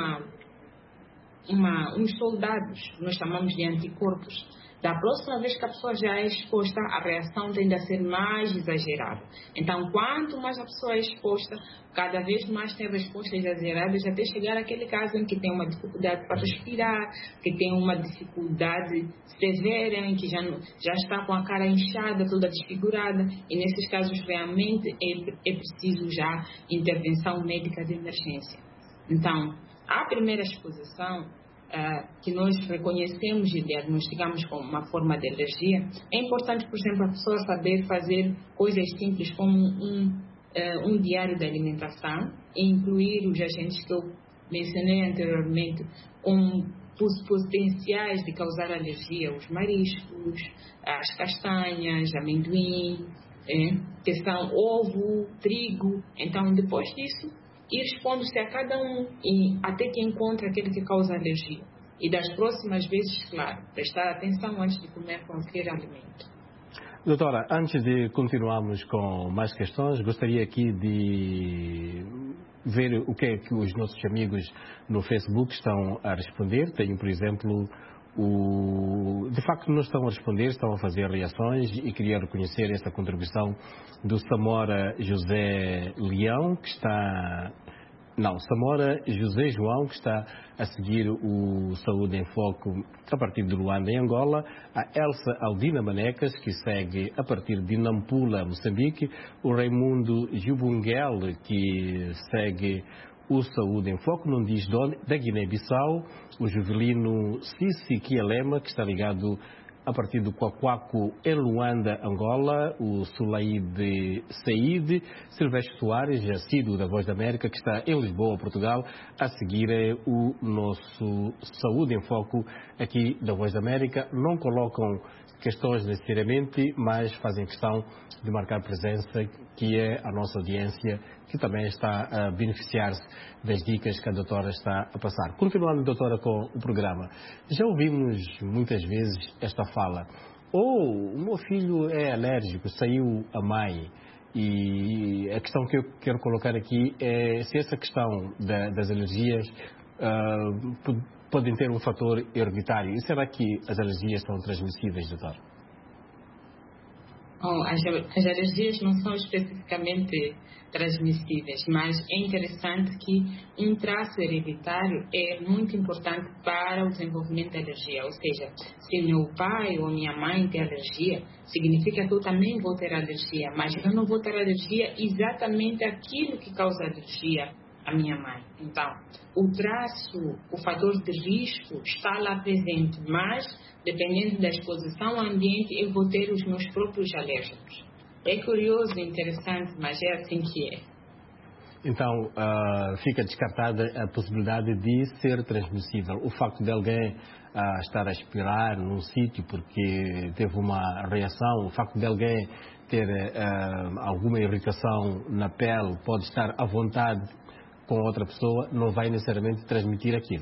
uns soldados, nós chamamos de anticorpos. Da próxima vez que a pessoa já é exposta, a reação tende a ser mais exagerada. Então, quanto mais a pessoa é exposta, cada vez mais tem respostas exageradas, até chegar àquele caso em que tem uma dificuldade para respirar, que tem uma dificuldade severa, em que já está com a cara inchada, toda desfigurada. E nesses casos, realmente, é preciso já intervenção médica de emergência. Então, a primeira exposição que nós reconhecemos e diagnosticamos como uma forma de alergia, é importante, por exemplo, a pessoa saber fazer coisas simples como um diário de alimentação e incluir os agentes que eu mencionei anteriormente com os potenciais de causar alergia, os mariscos, as castanhas, amendoim, que são ovo, trigo. Então, depois disso, ir expondo-se a cada um até que encontre aquele que causa alergia. E das próximas vezes, claro, prestar atenção antes de comer qualquer alimento. Doutora, antes de continuarmos com mais questões, gostaria aqui de ver o que é que os nossos amigos no Facebook estão a responder. Tenho, por exemplo, de facto não estão a responder, estão a fazer reações, e queria reconhecer esta contribuição do Samora José Leão, Samora José João, que está a seguir o Saúde em Foco a partir de Luanda, em Angola. A Elsa Aldina Manecas, que segue a partir de Nampula, Moçambique. O Raimundo Jubunguel, que segue o Saúde em Foco, não diz de onde, da Guiné-Bissau. O Juvelino Sissi Kialema, que está ligado a partir do Coacoaco, em Luanda, Angola. O Sulaide Said, Silvestre Soares, assíduo da Voz da América, que está em Lisboa, Portugal, a seguir o nosso Saúde em Foco aqui da Voz da América. Não colocam questões necessariamente, mas fazem questão de marcar presença, que é a nossa audiência, que também está a beneficiar-se das dicas que a doutora está a passar. Continuando, doutora, com o programa, já ouvimos muitas vezes esta fala: o meu filho é alérgico, saiu a mãe. E a questão que eu quero colocar aqui é se essa questão das alergias podem ter um fator hereditário. E será que as alergias são transmissíveis, doutor? As alergias não são especificamente transmissíveis, mas é interessante que um traço hereditário é muito importante para o desenvolvimento da alergia. Ou seja, se meu pai ou minha mãe tem alergia, significa que eu também vou ter alergia, mas eu não vou ter alergia exatamente aquilo que causa alergia à minha mãe. Então, o traço, o fator de risco está lá presente, mas dependendo da exposição ao ambiente, eu vou ter os meus próprios alérgicos. É curioso e interessante, mas é assim que é. Então, fica descartada a possibilidade de ser transmissível. O facto de alguém estar a expirar num sítio porque teve uma reação, o facto de alguém ter alguma irritação na pele, pode estar à vontade com outra pessoa, não vai necessariamente transmitir aquilo.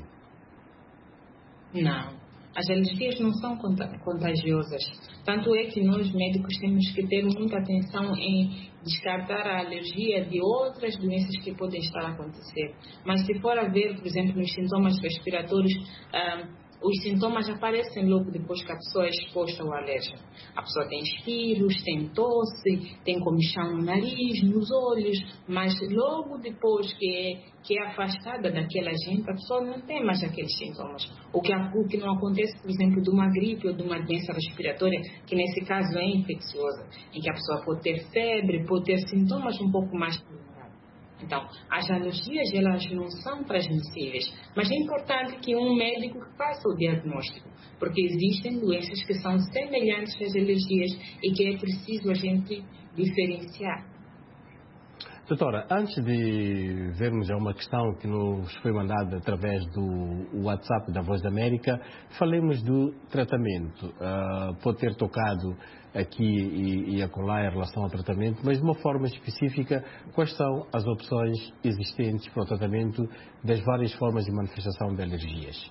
Não. As alergias não são contagiosas. Tanto é que nós médicos temos que ter muita atenção em descartar a alergia de outras doenças que podem estar a acontecer. Mas se for a ver, por exemplo, nos sintomas respiratórios, os sintomas aparecem logo depois que a pessoa é exposta ao alérgeno. A pessoa tem espirros, tem tosse, tem comichão no nariz, nos olhos, mas logo depois que é afastada daquele agente, a pessoa não tem mais aqueles sintomas. O que não acontece, por exemplo, de uma gripe ou de uma doença respiratória, que nesse caso é infecciosa, em que a pessoa pode ter febre, pode ter sintomas um pouco mais prolongados. Então, as alergias, elas não são transmissíveis, mas é importante que um médico faça o diagnóstico, porque existem doenças que são semelhantes às alergias e que é preciso a gente diferenciar. Doutora, antes de vermos uma questão que nos foi mandada através do WhatsApp da Voz da América, falemos do tratamento. Pode ter tocado aqui e acolá em relação ao tratamento, mas de uma forma específica, quais são as opções existentes para o tratamento das várias formas de manifestação de alergias?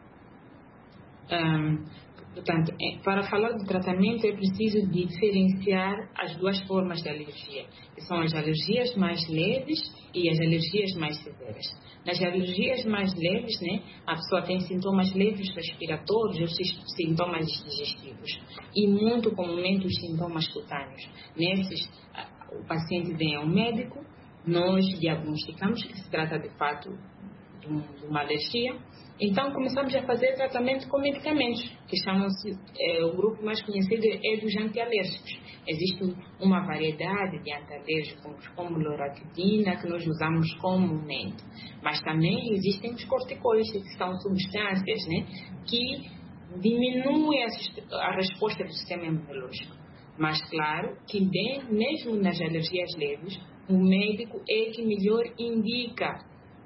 Portanto, para falar do tratamento é preciso diferenciar as duas formas de alergia, que são as alergias mais leves e as alergias mais severas. Nas alergias mais leves, né, a pessoa tem sintomas leves respiratórios ou sintomas digestivos e muito comumente os sintomas cutâneos. Nesses, o paciente vem ao médico, nós diagnosticamos que se trata de fato de uma alergia. Então, começamos a fazer tratamento com medicamentos, que chamam-se, o grupo mais conhecido é dos antialérgicos. Existe uma variedade de antialérgicos, como loratadina, que nós usamos comumente. Mas também existem os corticoides, que são substâncias, né, que diminuem a resposta do sistema imunológico. Mas, claro, que mesmo nas alergias leves, o médico é que melhor indica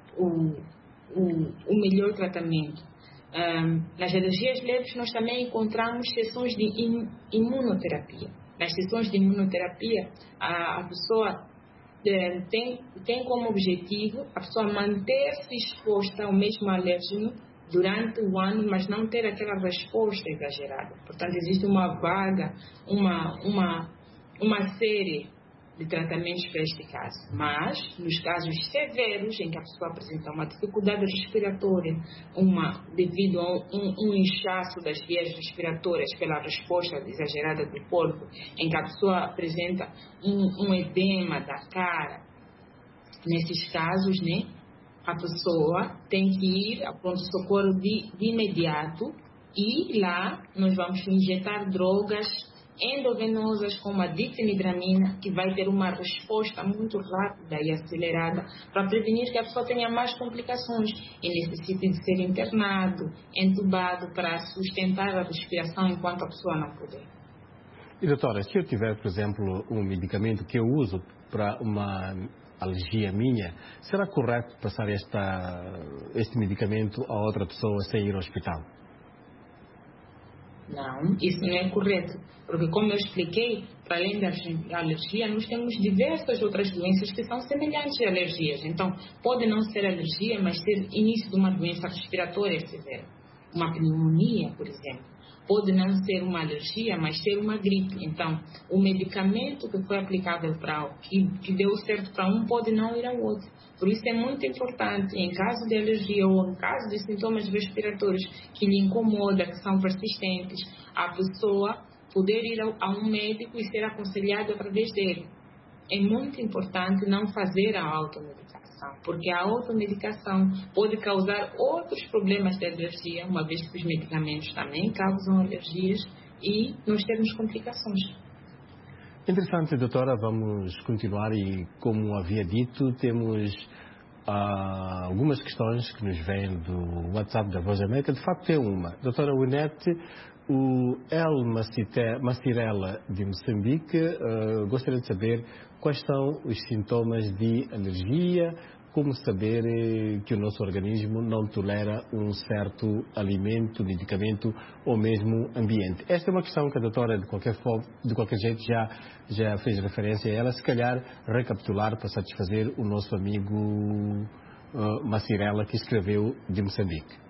o melhor tratamento. Nas alergias leves nós também encontramos sessões de imunoterapia. Nas sessões de imunoterapia a pessoa tem como objetivo a pessoa manter-se exposta ao mesmo alérgeno durante o ano, mas não ter aquela resposta exagerada. Portanto, existe uma vaga, uma série de tratamentos para este caso. Mas, nos casos severos, em que a pessoa apresenta uma dificuldade respiratória, devido a um inchaço das vias respiratórias pela resposta exagerada do corpo, em que a pessoa apresenta um edema da cara, nesses casos, né, a pessoa tem que ir ao pronto-socorro de imediato e lá nós vamos injetar drogas endovenosas como a difenidramina, que vai ter uma resposta muito rápida e acelerada para prevenir que a pessoa tenha mais complicações e necessite de ser internado, entubado para sustentar a respiração enquanto a pessoa não puder. E doutora, se eu tiver, por exemplo, um medicamento que eu uso para uma alergia minha, será correto passar este medicamento a outra pessoa sem ir ao hospital? Não, isso não é correto, porque como eu expliquei, para além da alergia, nós temos diversas outras doenças que são semelhantes a alergias. Então, pode não ser alergia, mas ser início de uma doença respiratória severa. Uma pneumonia, por exemplo. Pode não ser uma alergia, mas ser uma gripe. Então, o medicamento que foi aplicável que deu certo para um, pode não ir ao outro. Por isso é muito importante, em caso de alergia ou em caso de sintomas respiratórios que lhe incomoda, que são persistentes, a pessoa poder ir a um médico e ser aconselhado através dele. É muito importante não fazer a automedicação, porque a automedicação pode causar outros problemas de alergia, uma vez que os medicamentos também causam alergias e nós temos complicações. Interessante, doutora, vamos continuar e, como havia dito, temos algumas questões que nos vêm do WhatsApp da Voz da América. De facto é uma. Doutora Winete, o El Macirela de Moçambique gostaria de saber quais são os sintomas de alergia, como saber que o nosso organismo não tolera um certo alimento, medicamento ou mesmo ambiente. Esta é uma questão que a doutora, de qualquer jeito, já fez referência a ela. Se calhar, recapitular para satisfazer o nosso amigo Macirela, que escreveu de Moçambique.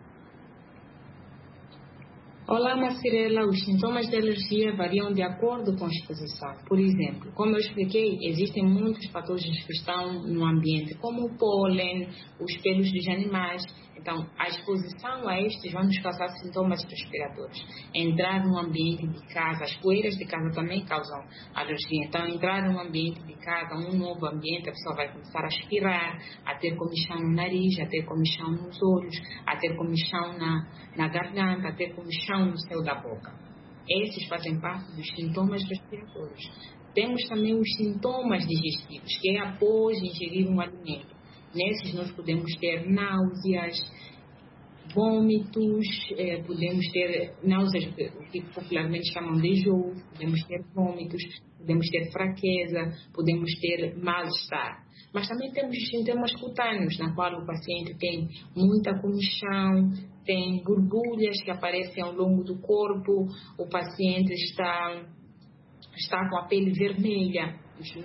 Olá, Macirela. Os sintomas de alergia variam de acordo com a exposição. Por exemplo, como eu expliquei, existem muitos patógenos que estão no ambiente, como o pólen, os pelos dos animais. Então, a exposição a estes vai nos causar sintomas respiratórios. Entrar num ambiente de casa, as poeiras de casa também causam alergia. Então, entrar num ambiente de casa, um novo ambiente, a pessoa vai começar a aspirar, a ter comichão no nariz, a ter comichão nos olhos, a ter comichão na garganta, a ter comichão no céu da boca. Esses fazem parte dos sintomas respiratórios. Temos também os sintomas digestivos, que é após ingerir um alimento. Nesses nós podemos ter náuseas, vômitos, podemos ter náuseas, o que popularmente chamam de enjoo, podemos ter vômitos, podemos ter fraqueza, podemos ter mal-estar. Mas também temos os sintomas cutâneos, na qual o paciente tem muita comichão, tem borbulhas que aparecem ao longo do corpo, o paciente está com a pele vermelha.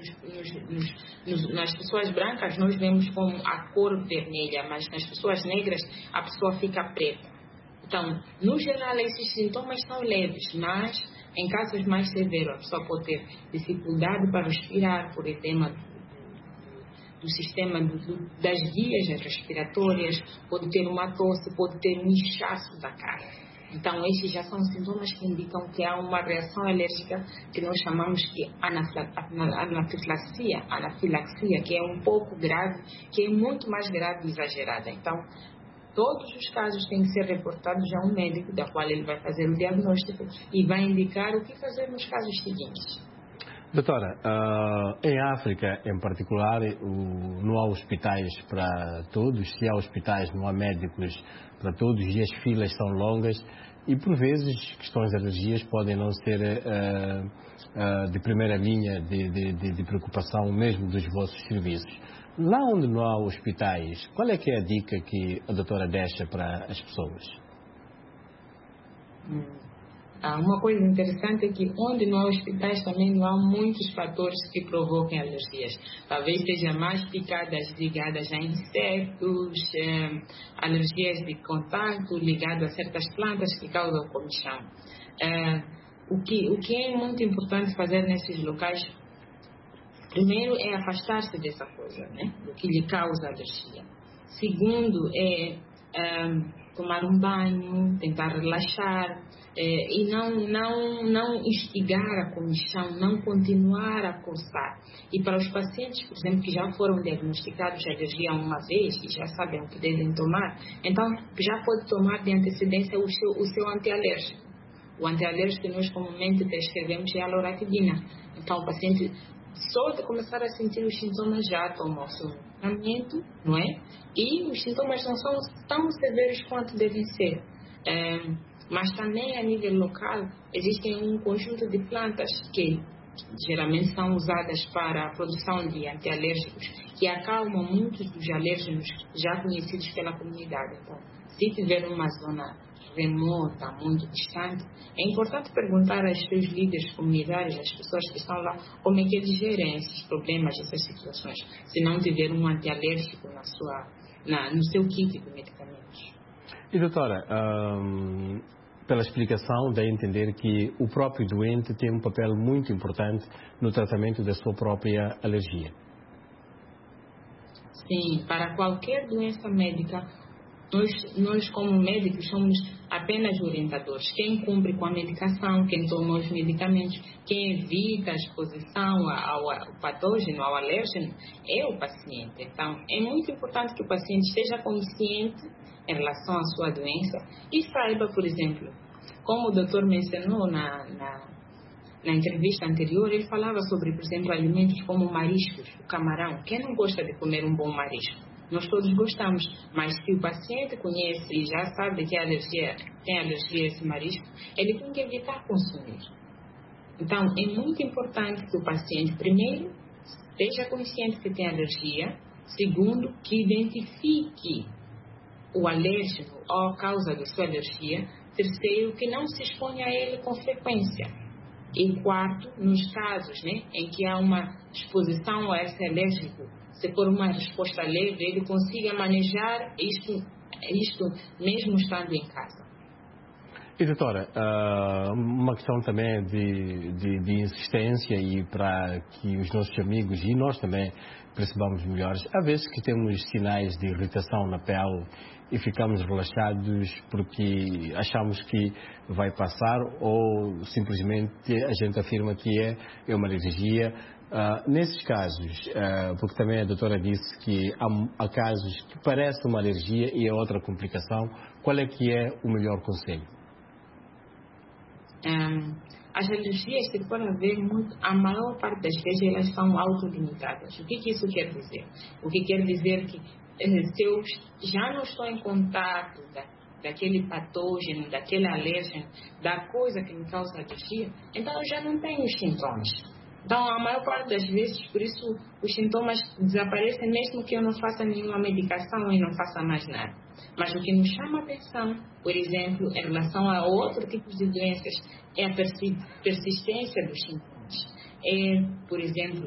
Nas pessoas brancas nós vemos com a cor vermelha, mas nas pessoas negras a pessoa fica preta. Então, no geral, esses sintomas são leves, mas em casos mais severos a pessoa pode ter dificuldade para respirar por edema do sistema das vias respiratórias, pode ter uma tosse, pode ter um inchaço da cara. Então, esses já são sintomas que indicam que há uma reação alérgica que nós chamamos de anafilaxia, que é um pouco grave, que é muito mais grave e exagerada. Então, todos os casos têm que ser reportados a um médico, da qual ele vai fazer o diagnóstico e vai indicar o que fazer nos casos seguintes. Doutora, em África em particular, não há hospitais para todos. Se há hospitais, não há médicos para todos e as filas são longas e por vezes questões de alergias podem não ser de primeira linha de preocupação mesmo dos vossos serviços. Lá onde não há hospitais, qual é que é a dica que a doutora deixa para as pessoas? Uma coisa interessante é que onde não há hospitais também não há muitos fatores que provoquem alergias. Talvez seja mais picadas ligadas a insetos, alergias de contato ligadas a certas plantas que causam comichão. O que é muito importante fazer nesses locais, primeiro é afastar-se dessa coisa, né? Do que lhe causa alergia. Segundo é tomar um banho, tentar relaxar, e não instigar a comichão, não continuar a coçar. E para os pacientes, por exemplo, que já foram diagnosticados de alergia uma vez e já sabem o que devem tomar, então já pode tomar de antecedência o seu antialérgico. O antialérgico que nós comumente prescrevemos é a loratadina. Então o paciente, só de começar a sentir os sintomas, já toma o seu tratamento, não é? E os sintomas não são tão severos quanto devem ser. Mas também a nível local existem um conjunto de plantas que geralmente são usadas para a produção de antialérgicos que acalmam muitos dos alérgenos já conhecidos pela comunidade. Então, se tiver uma zona remota, muito distante, é importante perguntar aos seus líderes comunitários, às pessoas que estão lá, como é que eles gerem esses problemas, essas situações, se não tiver um antialérgico no seu kit de medicamentos. E doutora, pela explicação, dá a entender que o próprio doente tem um papel muito importante no tratamento da sua própria alergia. Sim, para qualquer doença médica, nós como médicos somos apenas orientadores. Quem cumpre com a medicação, quem toma os medicamentos, quem evita a exposição ao patógeno, ao alérgeno, é o paciente. Então, é muito importante que o paciente esteja consciente em relação à sua doença e saiba, por exemplo, como o doutor mencionou na entrevista anterior, ele falava sobre, por exemplo, alimentos como mariscos, o camarão. Quem não gosta de comer um bom marisco? Nós todos gostamos, mas se o paciente conhece e já sabe que tem alergia a esse marisco, ele tem que evitar consumir. Então, é muito importante que o paciente, primeiro, esteja consciente que tem alergia, segundo, que identifique o alérgeno ou a causa da sua alergia, terceiro, que não se exponha a ele com frequência. E quarto, nos casos em que há uma exposição a esse alérgico, se for uma resposta leve, ele consiga manejar isto mesmo estando em casa. E doutora, uma questão também de insistência e para que os nossos amigos e nós também percebamos melhores, há vezes que temos sinais de irritação na pele e ficamos relaxados porque achamos que vai passar ou simplesmente a gente afirma que é uma alergia. Nesses casos, porque também a doutora disse que há casos que parece uma alergia e é outra complicação, qual é que é o melhor conselho? As alergias, se for a ver, a maior parte das vezes elas são autolimitadas. O que isso quer dizer? O que quer dizer que se eu já não estou em contato daquele patógeno, daquele alérgeno, da coisa que me causa alergia, então eu já não tenho os sintomas. Então, a maior parte das vezes, por isso, os sintomas desaparecem mesmo que eu não faça nenhuma medicação e não faça mais nada. Mas o que nos chama a atenção, por exemplo, em relação a outro tipo de doenças, é a persistência dos sintomas. Por exemplo,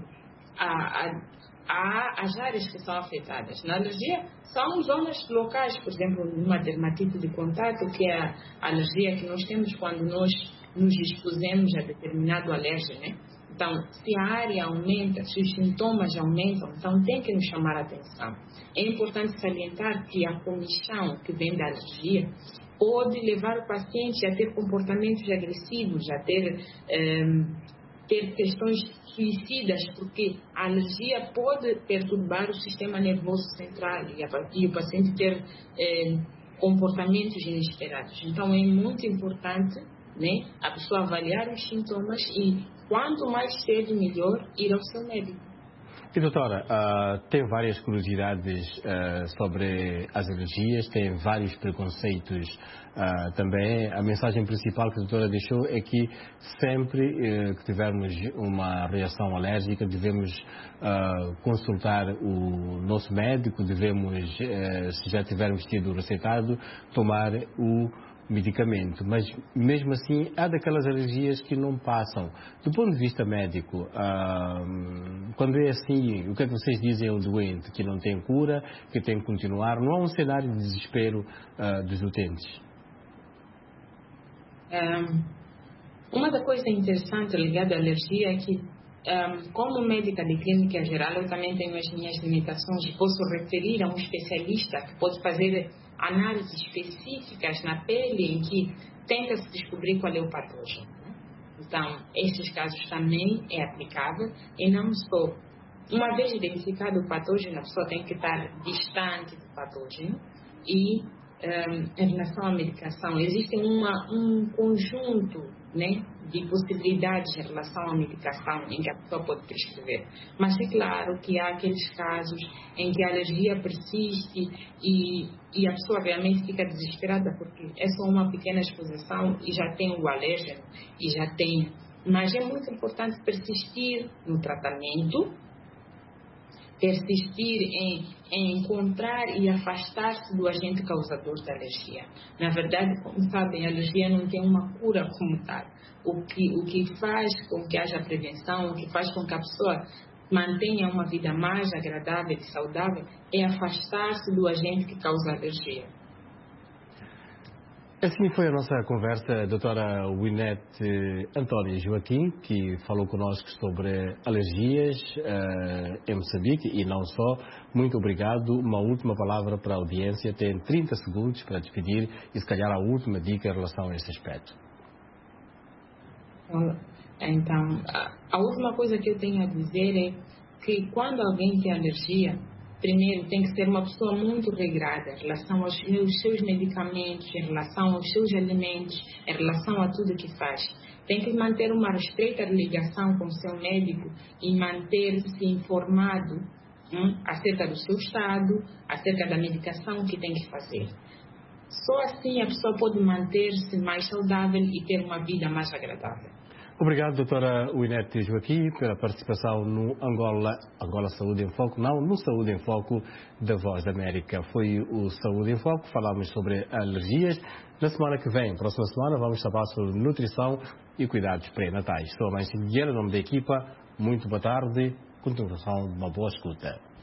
as áreas que são afetadas. Na alergia, são zonas locais, por exemplo, uma dermatite de contato, que é a alergia que nós temos quando nós nos expusemos a determinado alérgeno, né? Então, se a área aumenta, se os sintomas aumentam, então tem que nos chamar a atenção. É importante salientar que a comichão que vem da alergia pode levar o paciente a ter comportamentos agressivos, a ter questões suicidas, porque a alergia pode perturbar o sistema nervoso central e o paciente ter comportamentos inesperados. Então, é muito importante, né, a pessoa avaliar os sintomas e, quanto mais cedo, melhor, ir ao seu médico. E doutora, tem várias curiosidades sobre as alergias, tem vários preconceitos também. A mensagem principal que a doutora deixou é que sempre que tivermos uma reação alérgica, devemos consultar o nosso médico, devemos, se já tivermos tido receitado, tomar o medicamento, mas mesmo assim há daquelas alergias que não passam. Do ponto de vista médico, quando é assim, o que é que vocês dizem ao doente? Que não tem cura, que tem que continuar? Não há um cenário de desespero dos utentes? Uma da coisa interessante ligada à alergia é que, como médica de clínica geral, eu também tenho as minhas limitações e posso referir a um especialista que pode fazer análises específicas na pele em que tenta-se descobrir qual é o patógeno. Então, esses casos também é aplicável e não só. Uma vez identificado o patógeno, a pessoa tem que estar distante do patógeno e, em relação à medicação, existe um conjunto, né, de possibilidades em relação à medicação em que a pessoa pode prescrever. Mas é claro que há aqueles casos em que a alergia persiste e a pessoa realmente fica desesperada porque é só uma pequena exposição e já tem o alérgeno e já tem. Mas é muito importante persistir no tratamento, persistir em encontrar e afastar-se do agente causador da alergia. Na verdade, como sabem, a alergia não tem uma cura como tal. O que faz com que haja prevenção, o que faz com que a pessoa mantenha uma vida mais agradável e saudável, é afastar-se do agente que causa a alergia. Assim foi a nossa conversa, a doutora Winette António Joaquim, que falou conosco sobre alergias em Moçambique e não só. Muito obrigado. Uma última palavra para a audiência. Tem 30 segundos para despedir e, se calhar, a última dica em relação a esse aspecto. Então, a última coisa que eu tenho a dizer é que quando alguém tem alergia, primeiro, tem que ser uma pessoa muito regrada em relação aos seus medicamentos, em relação aos seus alimentos, em relação a tudo que faz. Tem que manter uma estreita ligação com o seu médico e manter-se informado acerca do seu estado, acerca da medicação que tem que fazer. Só assim a pessoa pode manter-se mais saudável e ter uma vida mais agradável. Obrigado, doutora Winette Joaquim, pela participação no Angola Saúde em Foco, não, no Saúde em Foco da Voz da América. Foi o Saúde em Foco, falámos sobre alergias. Na semana que vem, próxima semana, vamos falar sobre nutrição e cuidados pré-natais. Sou a Mãe Cindiela, em nome da equipa. Muito boa tarde, continuação de uma boa escuta.